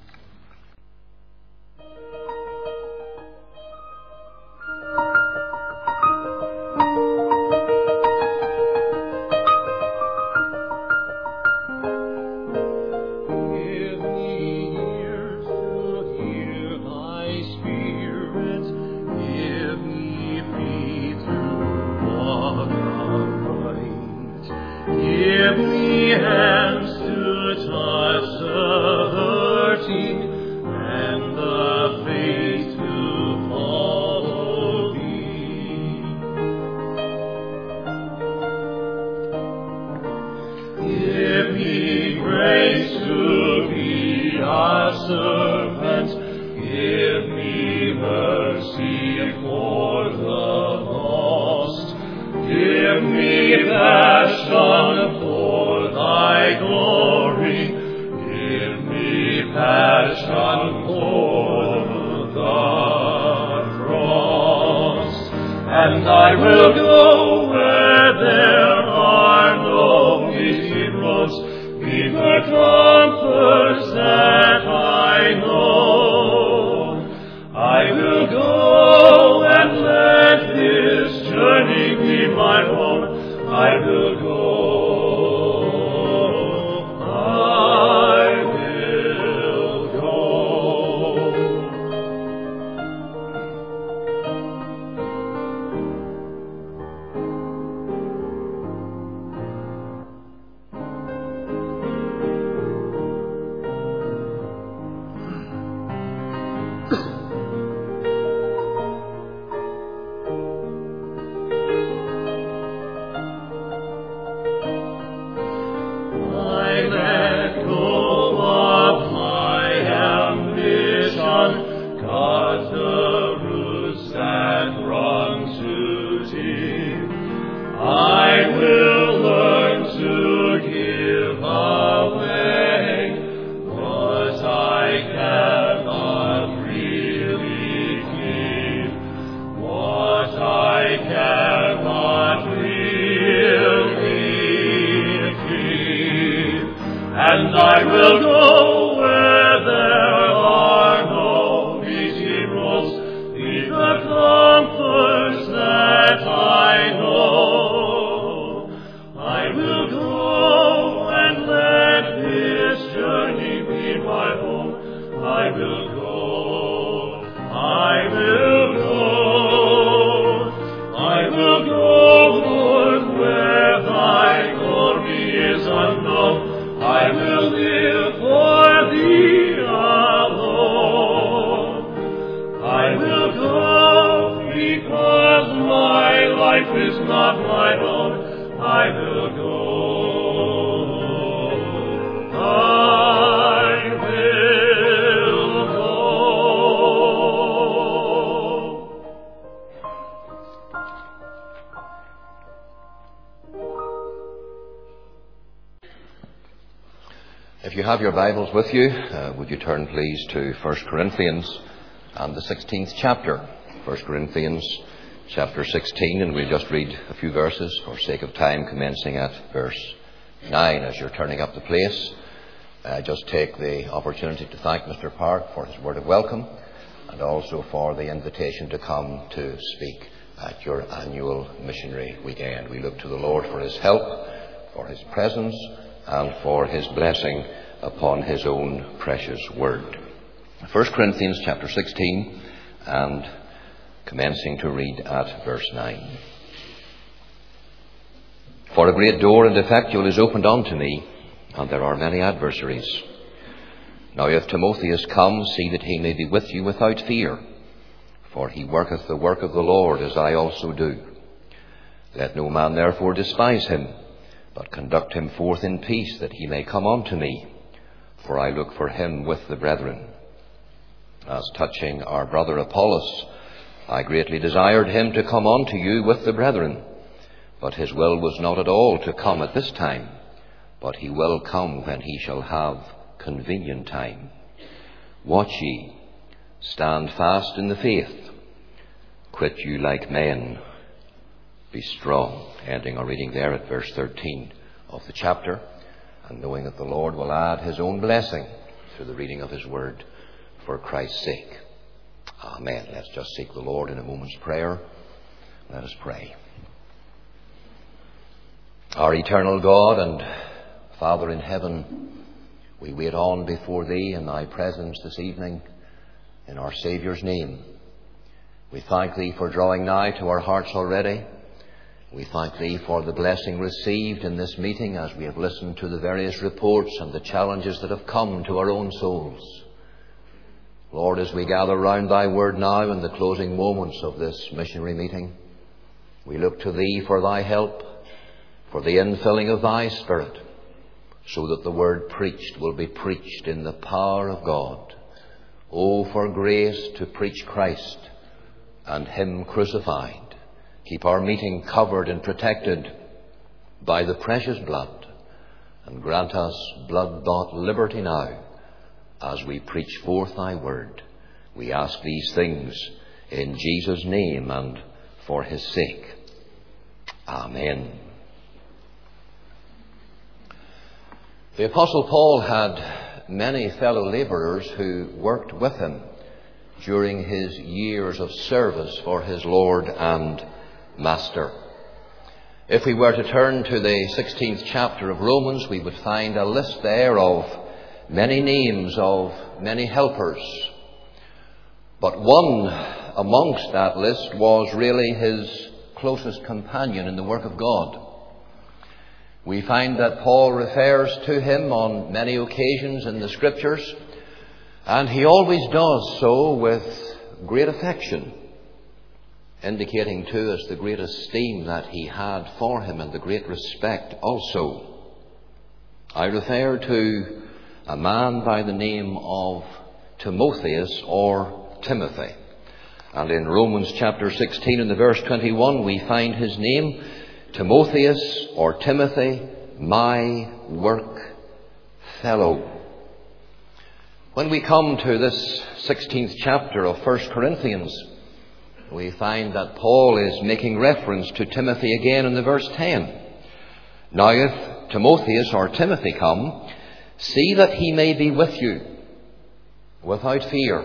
If you have your Bibles with you, uh, would you turn please to First Corinthians and the sixteenth chapter. First Corinthians chapter sixteen, and we'll just read a few verses for sake of time, commencing at verse nine. As you're turning up the place, uh, just take the opportunity to thank Mister Park for his word of welcome, and also for the invitation to come to speak at your annual missionary weekend. We look to the Lord for his help, for his presence, and for his blessing upon his own precious word. First Corinthians chapter sixteen, and commencing to read at verse nine. For a great door and effectual is opened unto me, and there are many adversaries. Now if Timotheus come, see that he may be with you without fear, for he worketh the work of the Lord, as I also do. Let no man therefore despise him, but conduct him forth in peace, that he may come unto me, for I look for him with the brethren. As touching our brother Apollos, I greatly desired him to come unto you with the brethren, but his will was not at all to come at this time, but he will come when he shall have convenient time. Watch ye, stand fast in the faith, quit you like men, be strong. Ending our reading there at verse thirteen of the chapter, and knowing that the Lord will add his own blessing through the reading of his word for Christ's sake. Amen. Let's just seek the Lord in a moment's prayer. Let us pray. Our eternal God and Father in heaven, we wait on before thee in thy presence this evening in our Saviour's name. We thank thee for drawing nigh to our hearts already. We thank thee for the blessing received in this meeting as we have listened to the various reports and the challenges that have come to our own souls. Lord, as we gather round thy word now in the closing moments of this missionary meeting, we look to thee for thy help, for the infilling of thy Spirit, so that the word preached will be preached in the power of God. Oh, for grace to preach Christ and him crucified. Keep our meeting covered and protected by the precious blood, and grant us blood-bought liberty now as we preach forth thy word. We ask these things in Jesus' name and for his sake. Amen. The Apostle Paul had many fellow labourers who worked with him during his years of service for his Lord and Master. If we were to turn to the sixteenth chapter of Romans, we would find a list there of many names of many helpers. But one amongst that list was really his closest companion in the work of God. We find that Paul refers to him on many occasions in the Scriptures, and he always does so with great affection, indicating to us the great esteem that he had for him and the great respect also. I refer to a man by the name of Timotheus or Timothy. And in Romans chapter sixteen and the verse twenty-one we find his name, Timotheus or Timothy, my work fellow. When we come to this sixteenth chapter of First Corinthians, we find that Paul is making reference to Timothy again in the verse ten. Now if Timotheus or Timothy come, see that he may be with you without fear.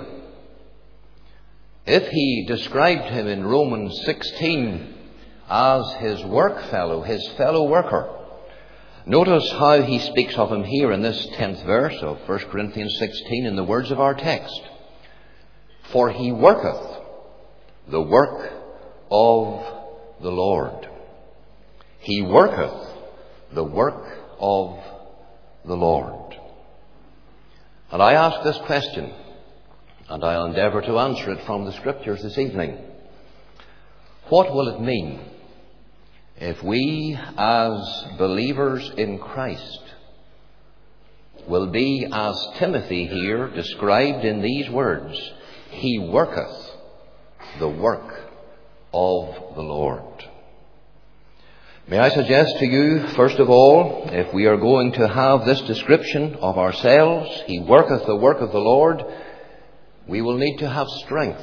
If he described him in Romans sixteen as his work fellow, his fellow worker, notice how he speaks of him here in this tenth verse of First Corinthians sixteen in the words of our text. For he worketh the work of the Lord. He worketh the work of the Lord. And I ask this question, and I'll endeavour to answer it from the Scriptures this evening. What will it mean if we as believers in Christ will be as Timothy here described in these words, he worketh the work of the Lord? May I suggest to you, first of all, if we are going to have this description of ourselves, he worketh the work of the Lord, we will need to have strength.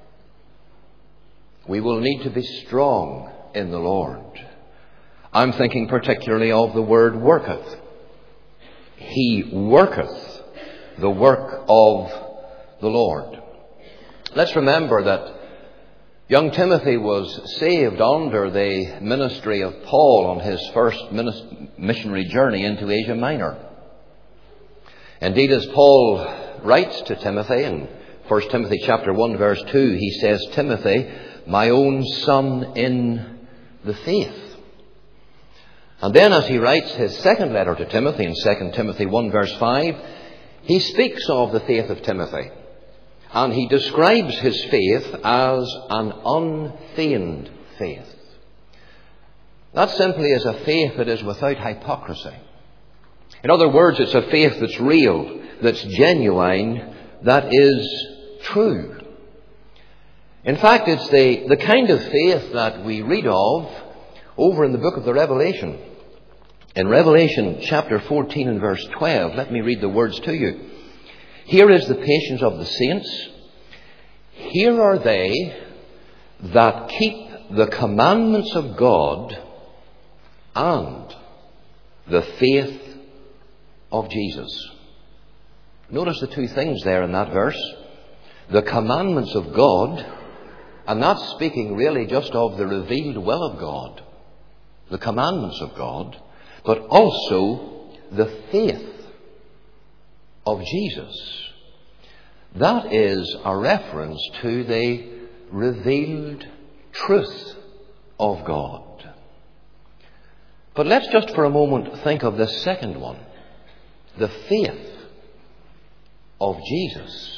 We will need to be strong in the Lord. I'm thinking particularly of the word worketh. He worketh the work of the Lord. Let's remember that young Timothy was saved under the ministry of Paul on his first missionary journey into Asia Minor. Indeed, as Paul writes to Timothy in First Timothy chapter one verse two, he says, Timothy, my own son in the faith. And then as he writes his second letter to Timothy in Second Timothy one verse five, he speaks of the faith of Timothy. And he describes his faith as an unfeigned faith. That simply is a faith that is without hypocrisy. In other words, it's a faith that's real, that's genuine, that is true. In fact, it's the, the kind of faith that we read of over in the book of the Revelation. In Revelation chapter fourteen and verse twelve, let me read the words to you. Here is the patience of the saints. Here are they that keep the commandments of God and the faith of Jesus. Notice the two things there in that verse. The commandments of God, and that's speaking really just of the revealed will of God. The commandments of God, but also the faith of Jesus. That is a reference to the revealed truth of God. But let's just for a moment think of the second one. The faith of Jesus.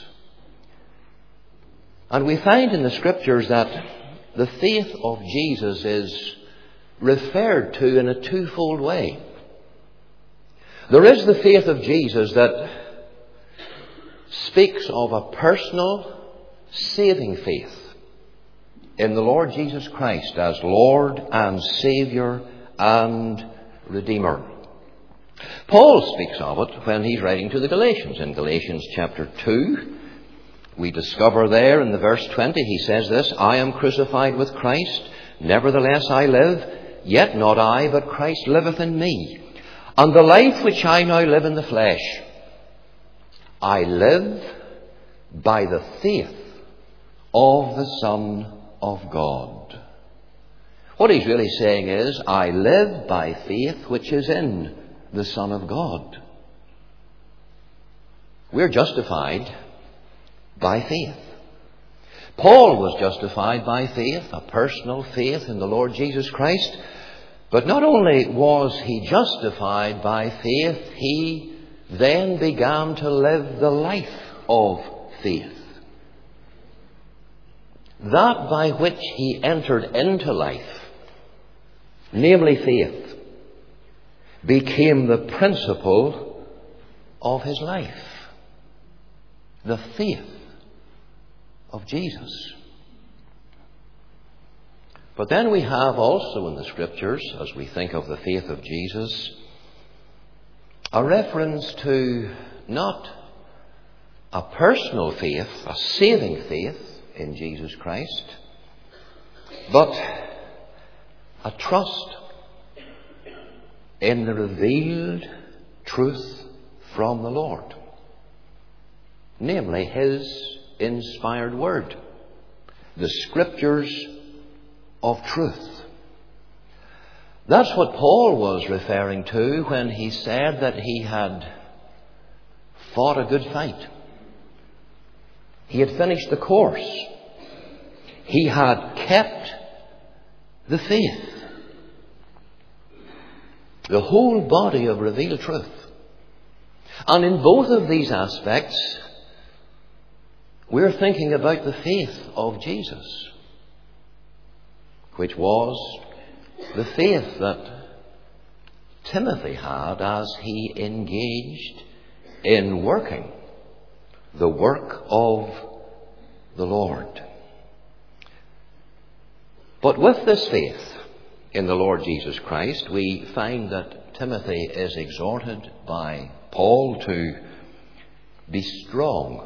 And we find in the Scriptures that the faith of Jesus is referred to in a twofold way. There is the faith of Jesus that speaks of a personal, saving faith in the Lord Jesus Christ as Lord and Saviour and Redeemer. Paul speaks of it when he's writing to the Galatians. In Galatians chapter two, we discover there in the verse twenty, he says this, I am crucified with Christ, nevertheless I live, yet not I, but Christ liveth in me. And the life which I now live in the flesh, I live by the faith of the Son of God. What he's really saying is, I live by faith which is in the Son of God. We're justified by faith. Paul was justified by faith, a personal faith in the Lord Jesus Christ. But not only was he justified by faith, he then began to live the life of faith. That by which he entered into life, namely faith, became the principle of his life. The faith of Jesus. But then we have also in the Scriptures, as we think of the faith of Jesus, a reference to not a personal faith, a saving faith in Jesus Christ, but a trust in the revealed truth from the Lord, namely His inspired Word, the Scriptures of truth. That's what Paul was referring to when he said that he had fought a good fight. He had finished the course. He had kept the faith. The whole body of revealed truth. And in both of these aspects, we're thinking about the faith of Jesus, which was the faith that Timothy had as he engaged in working the work of the Lord. But with this faith in the Lord Jesus Christ, we find that Timothy is exhorted by Paul to be strong.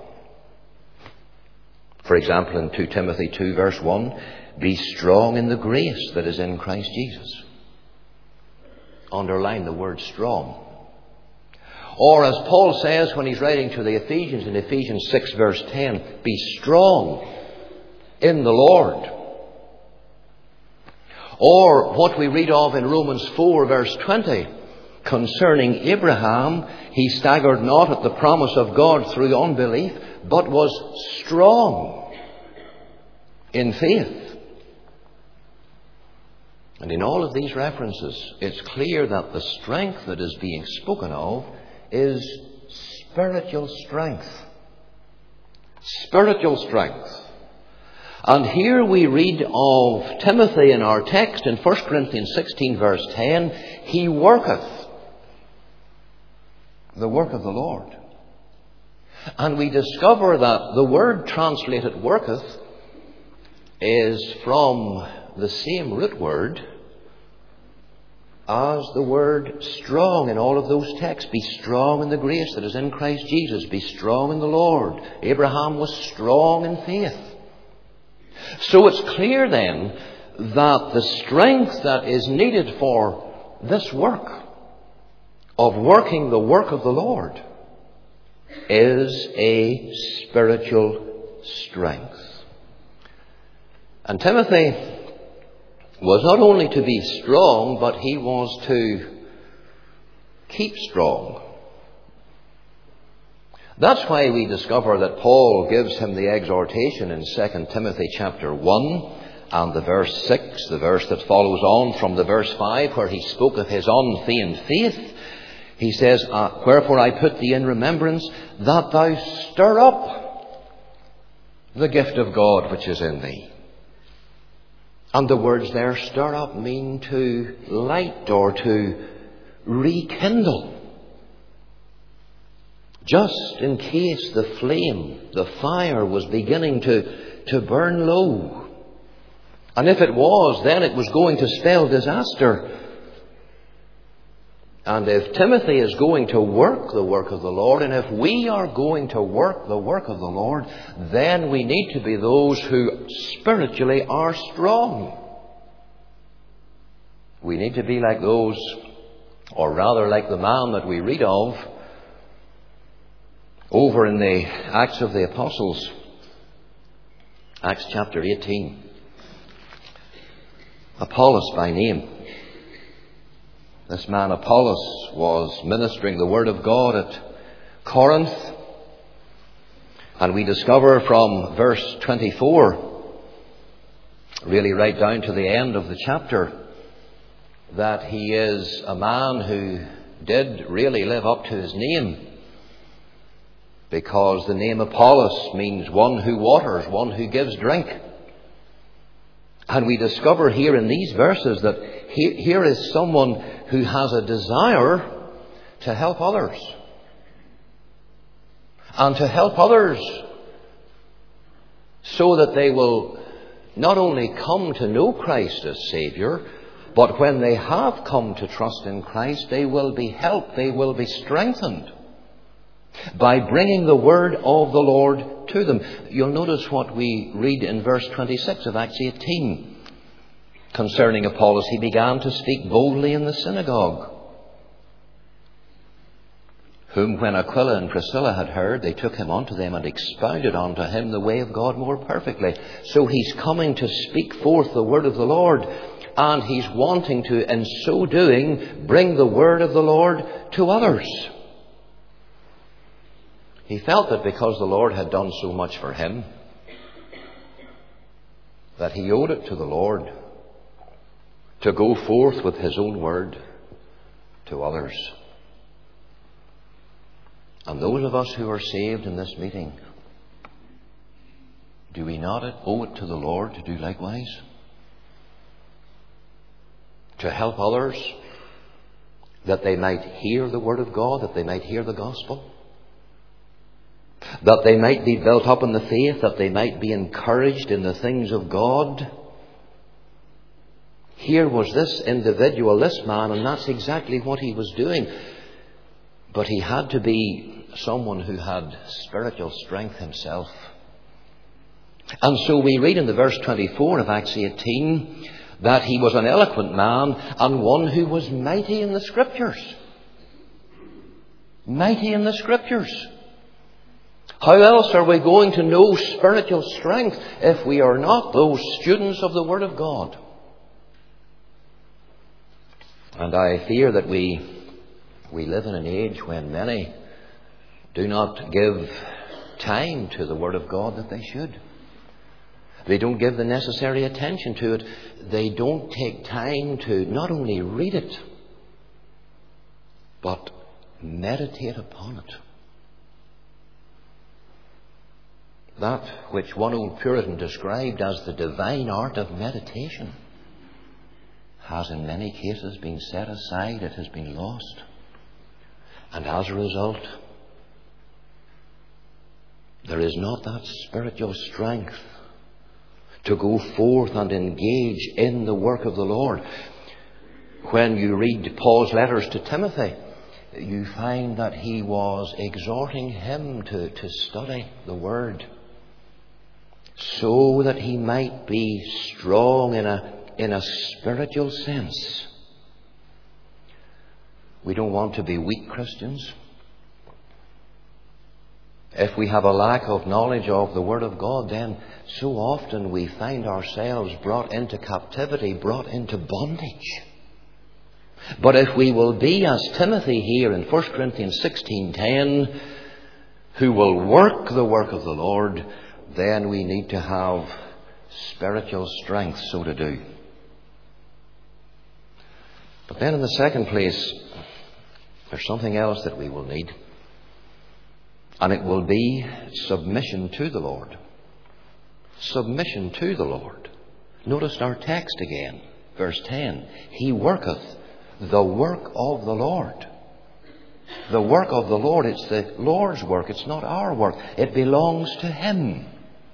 For example, in Second Timothy two verse one, be strong in the grace that is in Christ Jesus. Underline the word strong. Or as Paul says when he's writing to the Ephesians in Ephesians six verse ten, be strong in the Lord. Or what we read of in Romans four verse twenty, concerning Abraham, he staggered not at the promise of God through unbelief, but was strong in faith. And in all of these references, it's clear that the strength that is being spoken of is spiritual strength. Spiritual strength. And here we read of Timothy in our text in First Corinthians sixteen verse ten. He worketh the work of the Lord. And we discover that the word translated worketh is from the same root word as the word strong in all of those texts. Be strong in the grace that is in Christ Jesus. Be strong in the Lord. Abraham was strong in faith. So it's clear then that the strength that is needed for this work of working the work of the Lord is a spiritual strength. And Timothy was not only to be strong, but he was to keep strong. That's why we discover that Paul gives him the exhortation in Second Timothy chapter one and the verse six, the verse that follows on from the verse five, where he spoke of his unfeigned faith. He says, uh, Wherefore I put thee in remembrance that thou stir up the gift of God which is in thee. And the words there, stir up, mean to light or to rekindle. Just in case the flame, the fire was beginning to, to burn low. And if it was, then it was going to spell disaster. And if Timothy is going to work the work of the Lord, and if we are going to work the work of the Lord, then we need to be those who spiritually are strong. We need to be like those, or rather like the man that we read of over in the Acts of the Apostles, Acts chapter eighteen. Apollos by name. This man Apollos was ministering the Word of God at Corinth. And we discover from verse twenty-four, really right down to the end of the chapter, that he is a man who did really live up to his name. Because the name Apollos means one who waters, one who gives drink. And we discover here in these verses that he, here is someone who has a desire to help others. And to help others so that they will not only come to know Christ as Saviour, but when they have come to trust in Christ, they will be helped, they will be strengthened by bringing the word of the Lord to them. You'll notice what we read in verse twenty-six of Acts eighteen. Concerning Apollos, he began to speak boldly in the synagogue, whom when Aquila and Priscilla had heard, they took him unto them and expounded unto him the way of God more perfectly. So he's coming to speak forth the word of the Lord, and he's wanting to, in so doing, bring the word of the Lord to others. He felt that because the Lord had done so much for him, that he owed it to the Lord to go forth with his own word to others. And those of us who are saved in this meeting, do we not owe it to the Lord to do likewise? To help others, that they might hear the word of God, that they might hear the gospel, that they might be built up in the faith, that they might be encouraged in the things of God. Here was this individual, this man, and that's exactly what he was doing. But he had to be someone who had spiritual strength himself. And so we read in the verse twenty-four of Acts eighteen that he was an eloquent man and one who was mighty in the Scriptures. Mighty in the Scriptures. How else are we going to know spiritual strength if we are not those students of the Word of God? And I fear that we we live in an age when many do not give time to the Word of God that they should. They don't give the necessary attention to it. They don't take time to not only read it, but meditate upon it. That which one old Puritan described as the divine art of meditation has in many cases been set aside. It has been lost. And as a result, there is not that spiritual strength to go forth and engage in the work of the Lord. When you read Paul's letters to Timothy, you find that he was exhorting him to, to study the Word so that he might be strong in a, in a spiritual sense. We don't want to be weak Christians. If we have a lack of knowledge of the Word of God, then so often we find ourselves brought into captivity, brought into bondage. But if we will be as Timothy here in First Corinthians sixteen ten, who will work the work of the Lord, then we need to have spiritual strength so to do. But then in the second place, there's something else that we will need. And it will be submission to the Lord. Submission to the Lord. Notice our text again, verse ten. He worketh the work of the Lord. The work of the Lord, it's the Lord's work. It's not our work. It belongs to Him.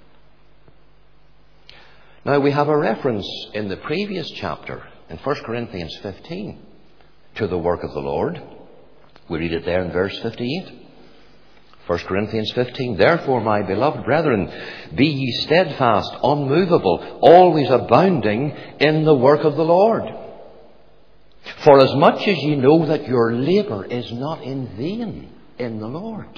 Now we have a reference in the previous chapter, in First Corinthians fifteen, to the work of the Lord. We read it there in verse fifty-eight. First Corinthians fifteen, therefore, my beloved brethren, be ye steadfast, unmovable, always abounding in the work of the Lord. For as much as ye know that your labour is not in vain in the Lord.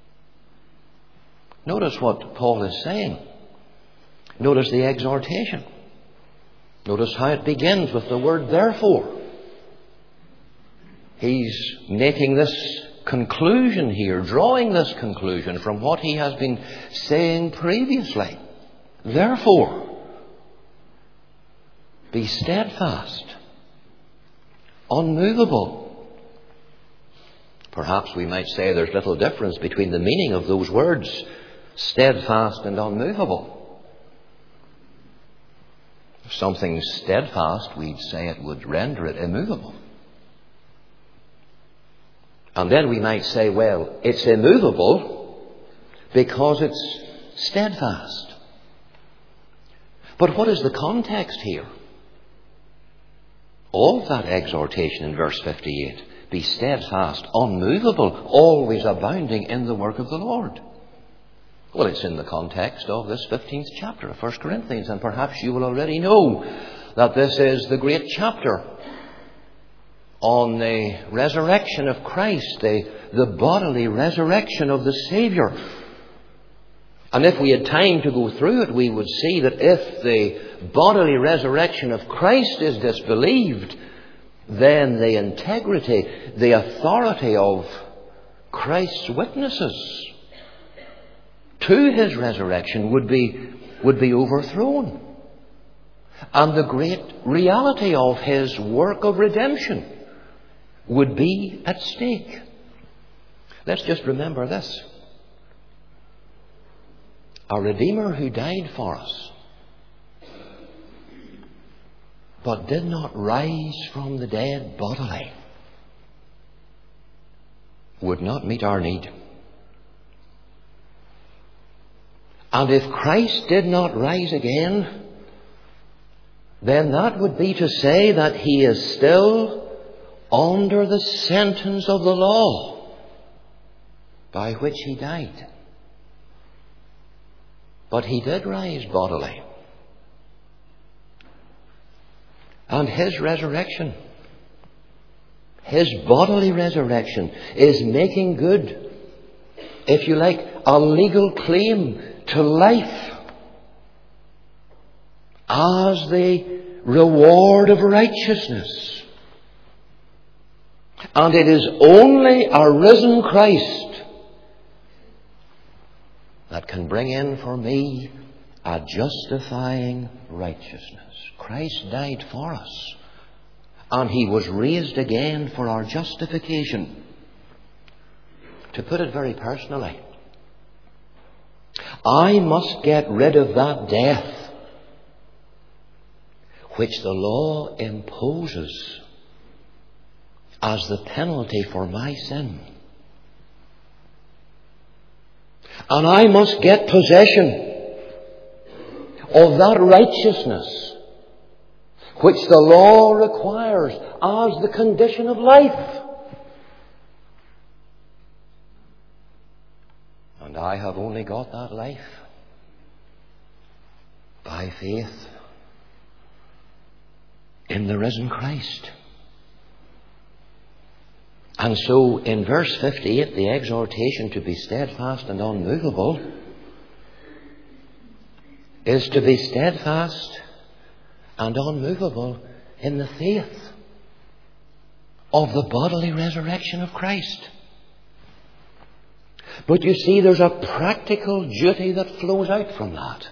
Notice what Paul is saying. Notice the exhortation. Notice how it begins with the word therefore. He's making this conclusion here, drawing this conclusion from what he has been saying previously. Therefore, be steadfast, unmovable. Perhaps we might say there's little difference between the meaning of those words, steadfast and unmovable. If something's steadfast, we'd say it would render it immovable. And then we might say, well, it's immovable because it's steadfast. But what is the context here? Of that exhortation in verse fifty-eight. Be steadfast, unmovable, always abounding in the work of the Lord. Well, it's in the context of this fifteenth chapter of First Corinthians. And perhaps you will already know that this is the great chapter on the resurrection of Christ, the, the bodily resurrection of the Saviour. And if we had time to go through it, we would see that if the bodily resurrection of Christ is disbelieved, then the integrity, the authority of Christ's witnesses to His resurrection would be, would be overthrown. And the great reality of His work of redemption would be at stake. Let's just remember this. A Redeemer who died for us, but did not rise from the dead bodily, would not meet our need. And if Christ did not rise again, then that would be to say that He is still under the sentence of the law by which He died. But He did rise bodily. And His resurrection, His bodily resurrection, is making good, if you like, a legal claim to life as the reward of righteousness. And it is only a risen Christ that can bring in for me a justifying righteousness. Christ died for us, and He was raised again for our justification. To put it very personally, I must get rid of that death which the law imposes as the penalty for my sin. And I must get possession of that righteousness which the law requires as the condition of life. And I have only got that life by faith in the risen Christ. And so in verse fifty-eight, the exhortation to be steadfast and unmovable is to be steadfast and unmovable in the faith of the bodily resurrection of Christ. But you see, there's a practical duty that flows out from that.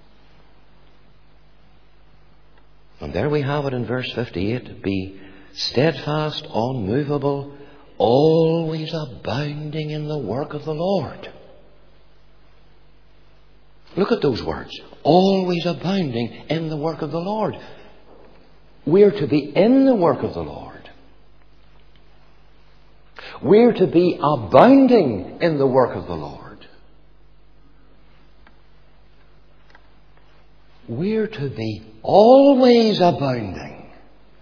And there we have it in verse fifty-eight. Be steadfast, unmovable, always abounding in the work of the Lord. Look at those words. Always abounding in the work of the Lord. We're to be in the work of the Lord. We're to be abounding in the work of the Lord. We're to be always abounding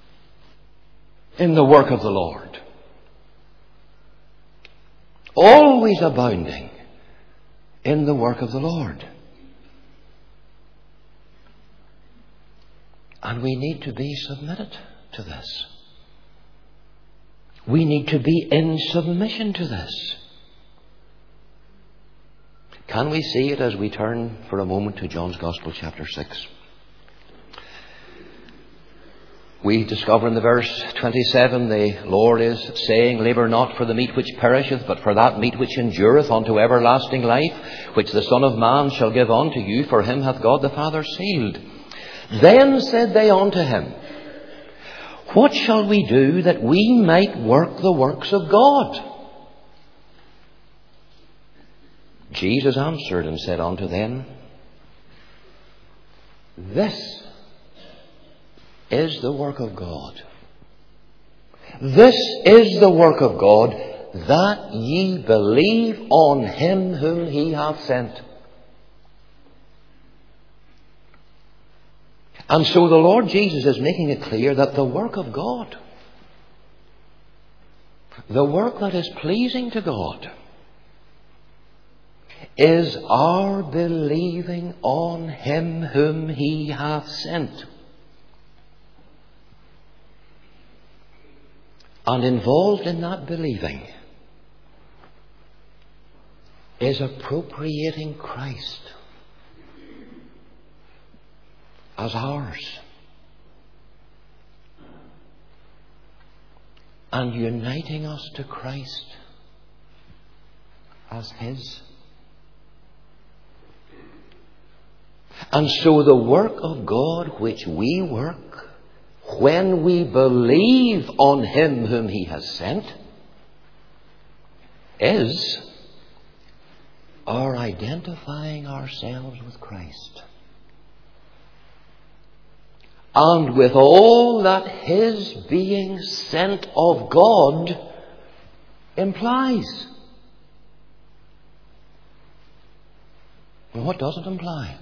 in the work of the Lord. Always abounding in the work of the Lord. And we need to be submitted to this. We need to be in submission to this. Can we see it as we turn for a moment to John's Gospel, chapter six? We discover in the verse twenty-seven, the Lord is saying, Labour not for the meat which perisheth, but for that meat which endureth unto everlasting life, which the Son of Man shall give unto you, for him hath God the Father sealed. Then said they unto him, What shall we do that we might work the works of God? Jesus answered and said unto them, This is the work of God. This is the work of God, that ye believe on him whom he hath sent. And so the Lord Jesus is making it clear that the work of God, the work that is pleasing to God, is our believing on him whom he hath sent. And involved in that believing is appropriating Christ as ours and uniting us to Christ as his. And so the work of God which we work when we believe on him whom he has sent is our identifying ourselves with Christ. And with all that his being sent of God implies. And what does it imply?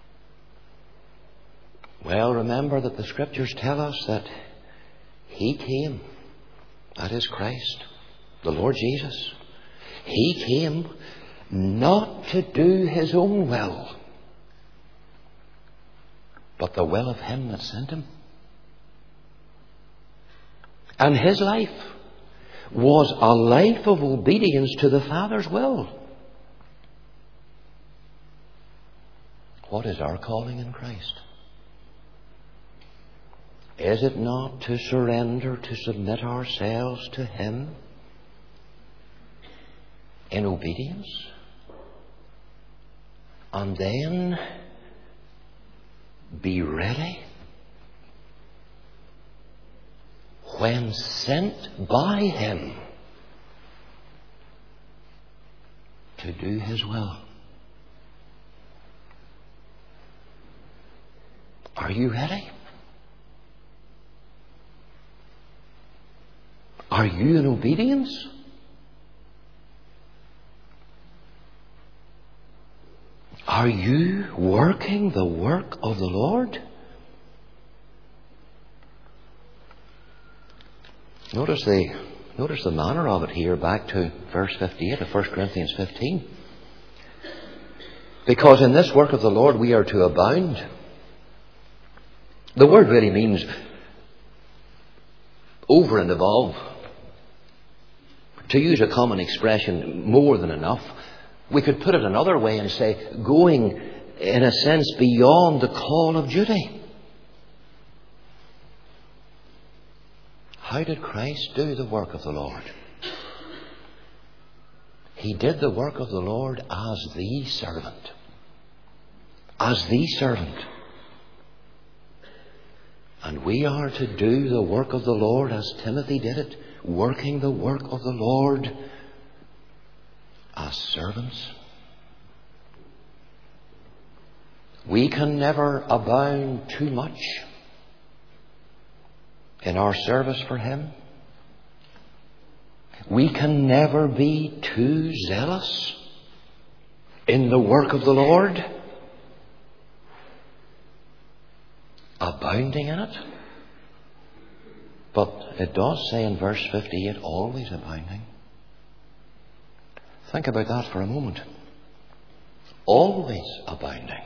Well, remember that the Scriptures tell us that he came, that is Christ, the Lord Jesus. He came not to do his own will, but the will of him that sent him. And his life was a life of obedience to the Father's will. What is our calling in Christ? Is it not to surrender, to submit ourselves to him in obedience? And then be ready when sent by Him to do His will. Are you ready? Are you in obedience? Are you working the work of the Lord? Notice the, notice the manner of it here, back to verse fifty-eight of First Corinthians fifteen. Because in this work of the Lord we are to abound. The word really means over and above. To use a common expression, more than enough. We could put it another way and say, going, in a sense, beyond the call of duty. How did Christ do the work of the Lord? He did the work of the Lord as the servant. As the servant. And we are to do the work of the Lord as Timothy did it, working the work of the Lord as servants. We can never abound too much in our service for Him. We can never be too zealous in the work of the Lord, abounding in it. But it does say in verse fifty-eight, always abounding. Think about that for a moment. Always abounding.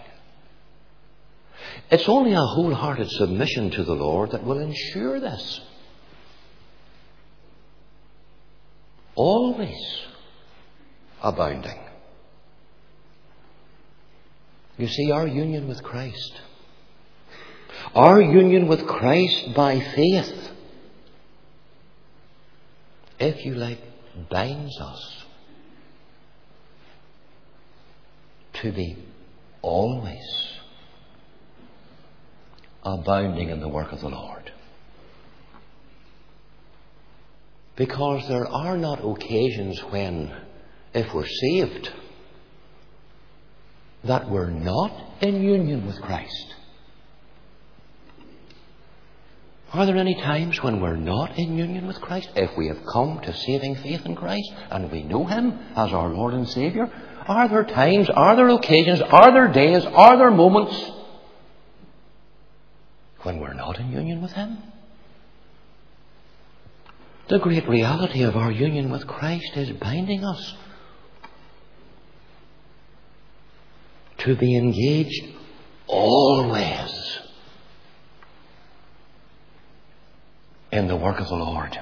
It's only a wholehearted submission to the Lord that will ensure this. Always abounding. You see, our union with Christ, our union with Christ by faith, if you like, binds us to be always abounding in the work of the Lord. Because there are not occasions when, if we're saved, that we're not in union with Christ. Are there any times when we're not in union with Christ? If we have come to saving faith in Christ and we know Him as our Lord and Saviour, are there times, are there occasions, are there days, are there moments when we're not in union with Him? The great reality of our union with Christ is binding us to be engaged always in the work of the Lord.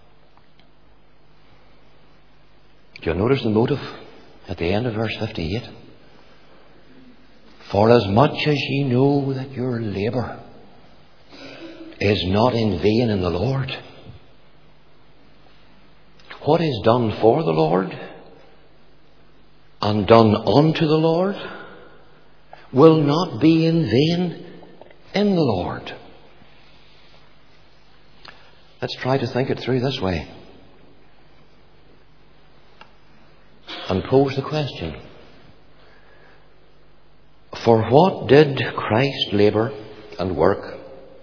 Do you notice the motive at the end of verse fifty-eight? For as much as ye know that your labour is not in vain in the Lord. What is done for the Lord and done unto the Lord will not be in vain in the Lord. Let's try to think it through this way and pose the question. For what did Christ labour and work?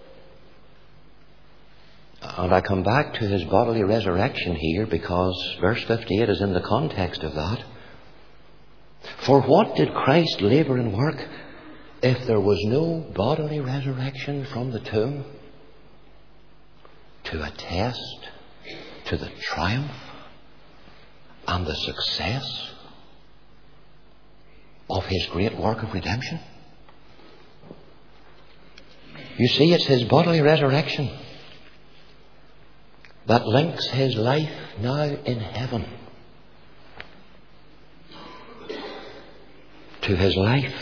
And I come back to His bodily resurrection here because verse fifty-eight is in the context of that. For what did Christ labour and work if there was no bodily resurrection from the tomb to attest to the triumph and the success of His great work of redemption? You see, it's His bodily resurrection that links His life now in heaven to His life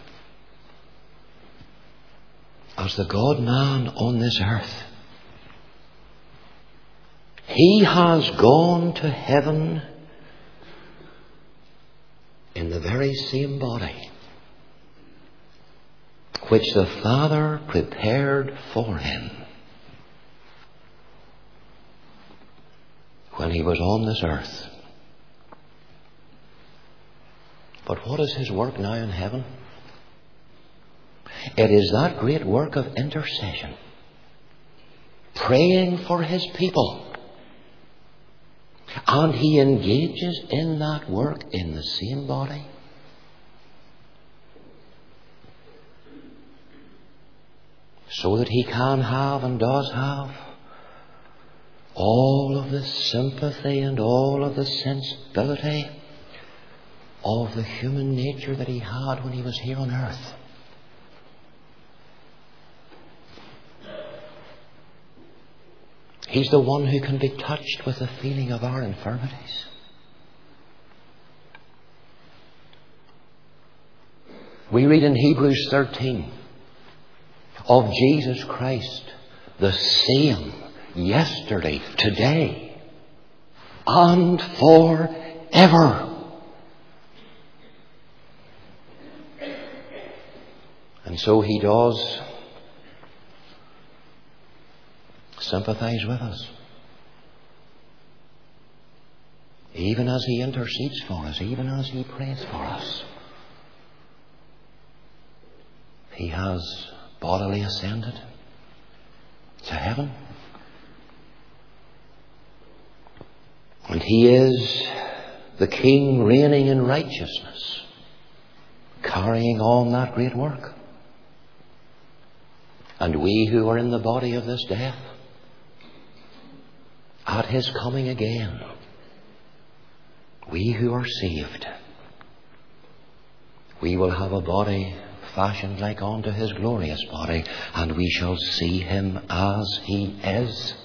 as the God-man on this earth. He has gone to heaven in the very same body which the Father prepared for him when he was on this earth. But what is his work now in heaven? It is that great work of intercession, praying for his people. And he engages in that work in the same body. So that he can have and does have all of the sympathy and all of the sensibility of the human nature that he had when he was here on earth. He's the one who can be touched with the feeling of our infirmities. We read in Hebrews thirteen of Jesus Christ, the same yesterday, today, and forever. And so he does sympathize with us, even as he intercedes for us, even as he prays for us. He has bodily ascended to heaven, and he is the King reigning in righteousness, carrying on that great work. And we who are in the body of this death, at his coming again, we who are saved, we will have a body fashioned like unto his glorious body, and we shall see him as he is.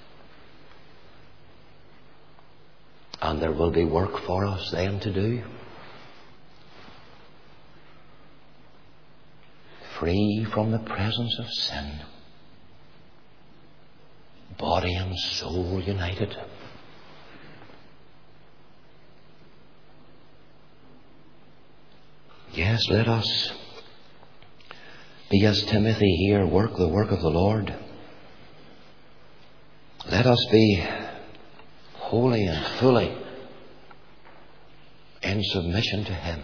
And there will be work for us then to do, free from the presence of sin, body and soul united. Yes, let us be as Timothy here, work the work of the Lord. Let us be wholly and fully in submission to him,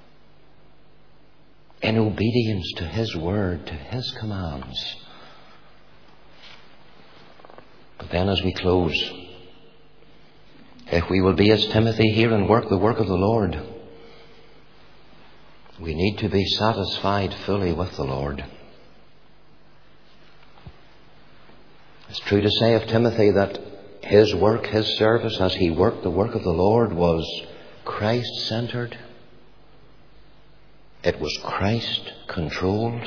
in obedience to his word, to his commands. But then as we close, if we will be as Timothy here and work the work of the Lord, we need to be satisfied fully with the Lord. It's true to say of Timothy that his work, his service, as he worked the work of the Lord, was Christ-centered. It was Christ-controlled.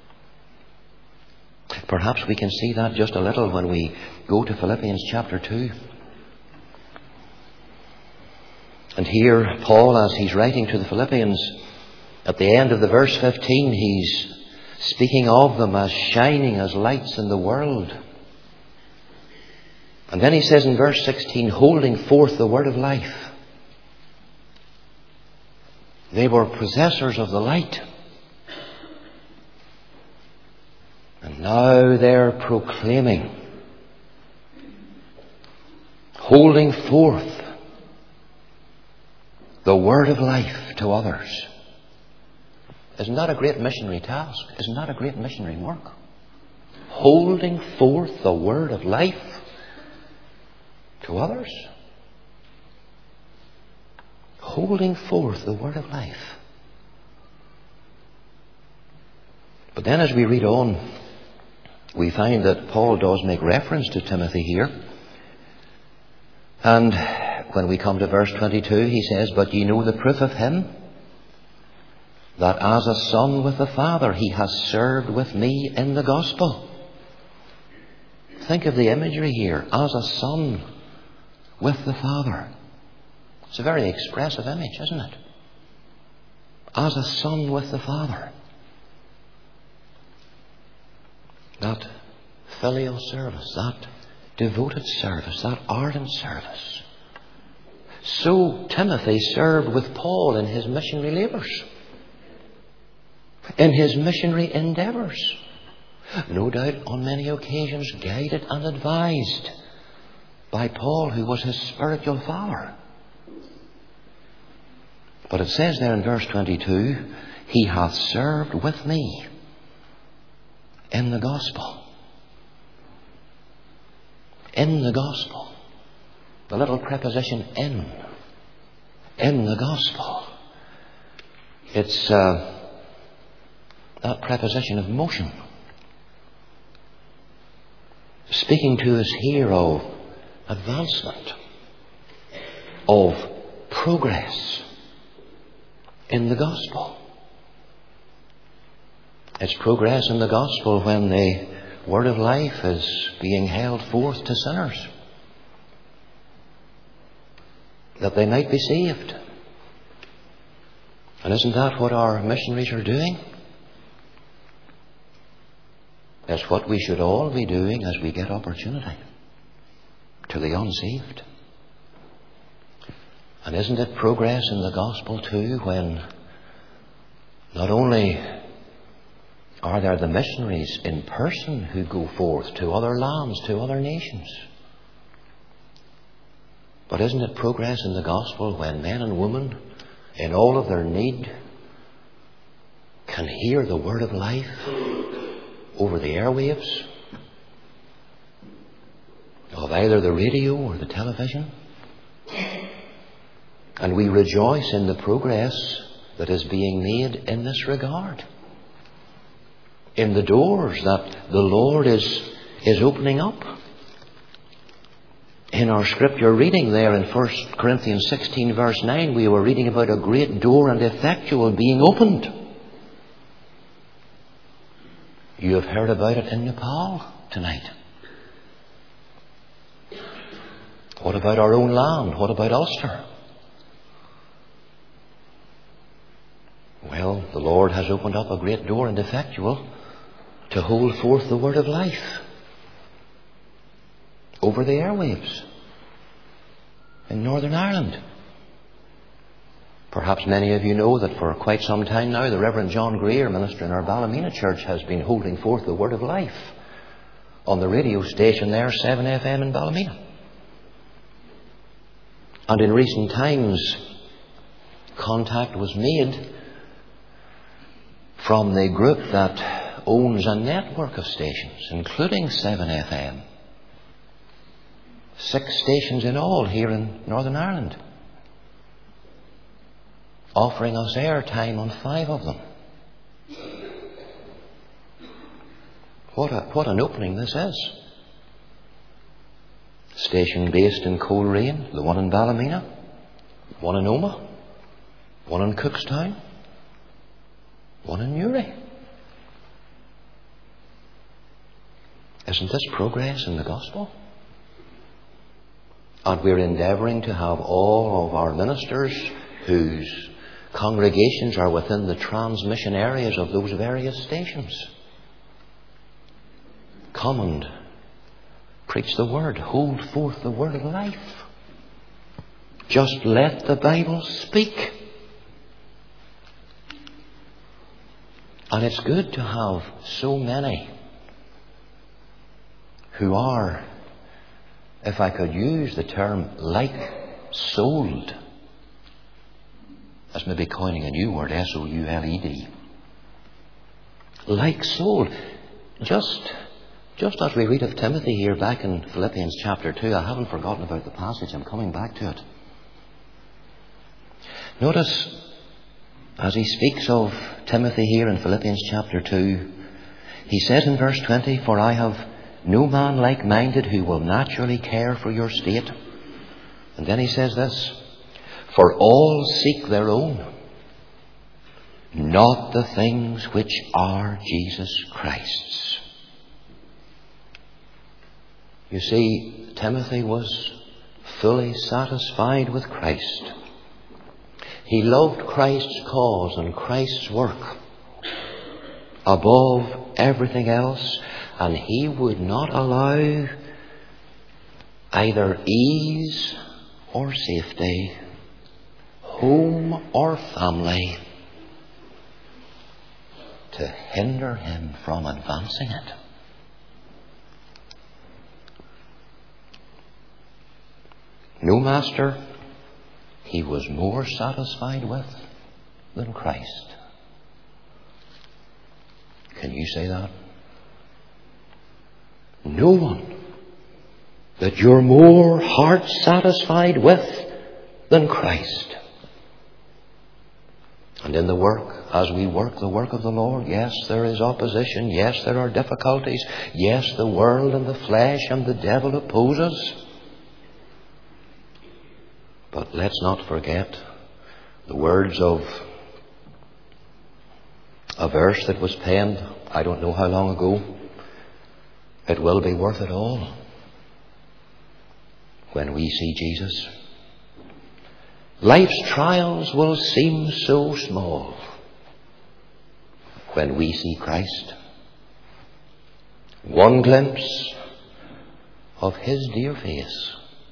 Perhaps we can see that just a little when we go to Philippians chapter two. And here, Paul, as he's writing to the Philippians, at the end of the verse fifteen, he's speaking of them as shining as lights in the world. And then he says in verse sixteen, holding forth the word of life. They were possessors of the light. And now they're proclaiming, holding forth the word of life to others. Isn't that a great missionary task? Isn't that a great missionary work? Holding forth the word of life to others. Holding forth the word of life. But then as we read on, we find that Paul does make reference to Timothy here. And when we come to verse twenty-two, he says, but ye know the proof of him, that as a son with the Father he has served with me in the gospel. Think of the imagery here, as a son with the Father. It's a very expressive image, isn't it? As a son with the Father. That filial service, that devoted service, that ardent service. So Timothy served with Paul in his missionary labours. in his missionary endeavours. No doubt on many occasions guided and advised by Paul, who was his spiritual father. But it says there in verse twenty-two, he hath served with me in the gospel. In the gospel. The little preposition in. In the gospel. It's uh, that preposition of motion. Speaking to us here of advancement, of progress in the gospel. It's progress in the gospel when the word of life is being held forth to sinners, that they might be saved. And isn't that what our missionaries are doing? That's what we should all be doing as we get opportunity, to the unsaved. And isn't it progress in the gospel too when not only are there the missionaries in person who go forth to other lands, to other nations, but isn't it progress in the gospel when men and women, in all of their need, can hear the word of life over the airwaves of either the radio or the television? And we rejoice in the progress that is being made in this regard, in the doors that the Lord is, is opening up. In our scripture reading there in First Corinthians sixteen verse nine, we were reading about a great door and effectual being opened. You have heard about it in Nepal tonight. What about our own land? What about Ulster? Well, the Lord has opened up a great door and effectual to hold forth the word of life over the airwaves in Northern Ireland. Perhaps many of you know that for quite some time now the Reverend John Greer, minister in our Ballymena church, has been holding forth the word of life on the radio station there, seven F M in Ballymena. And in recent times, contact was made from the group that owns a network of stations, including seven F M. Six stations in all here in Northern Ireland, offering us airtime on five of them. What a, what an opening this is. Station based in Coleraine, the one in Ballymena, one in Omagh, one in Cookstown, one in Newry. Isn't this progress in the gospel? And we're endeavouring to have all of our ministers whose congregations are within the transmission areas of those various stations come and preach the word, hold forth the word of life. Just let the Bible speak. And it's good to have so many who are, if I could use the term, like-souled. That's maybe coining a new word, S O U L E D. Like-souled. Just, just as we read of Timothy here back in Philippians chapter two, I haven't forgotten about the passage, I'm coming back to it. Notice, as he speaks of Timothy here in Philippians chapter two, he says in verse twenty, "For I have no man like-minded who will naturally care for your state." And then he says this, "For all seek their own, not the things which are Jesus Christ's." You see, Timothy was fully satisfied with Christ. He loved Christ's cause and Christ's work above everything else, and he would not allow either ease or safety, home or family, to hinder him from advancing it. No master he was more satisfied with than Christ. Can you say that? No one that you're more heart satisfied with than Christ. And in the work, as we work the work of the Lord, yes, there is opposition. Yes, there are difficulties. Yes, the world and the flesh and the devil oppose us. But let's not forget the words of a verse that was penned, I don't know how long ago. It will be worth it all when we see Jesus. Life's trials will seem so small when we see Christ. One glimpse of his dear face,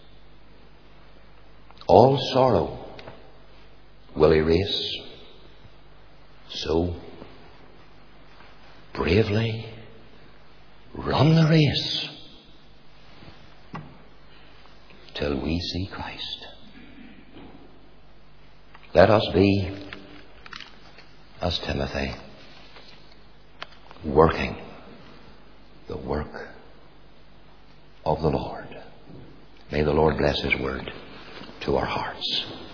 all sorrow will erase. So, bravely run the race till we see Christ. Let us be as Timothy, working the work of the Lord. May the Lord bless his word to our hearts.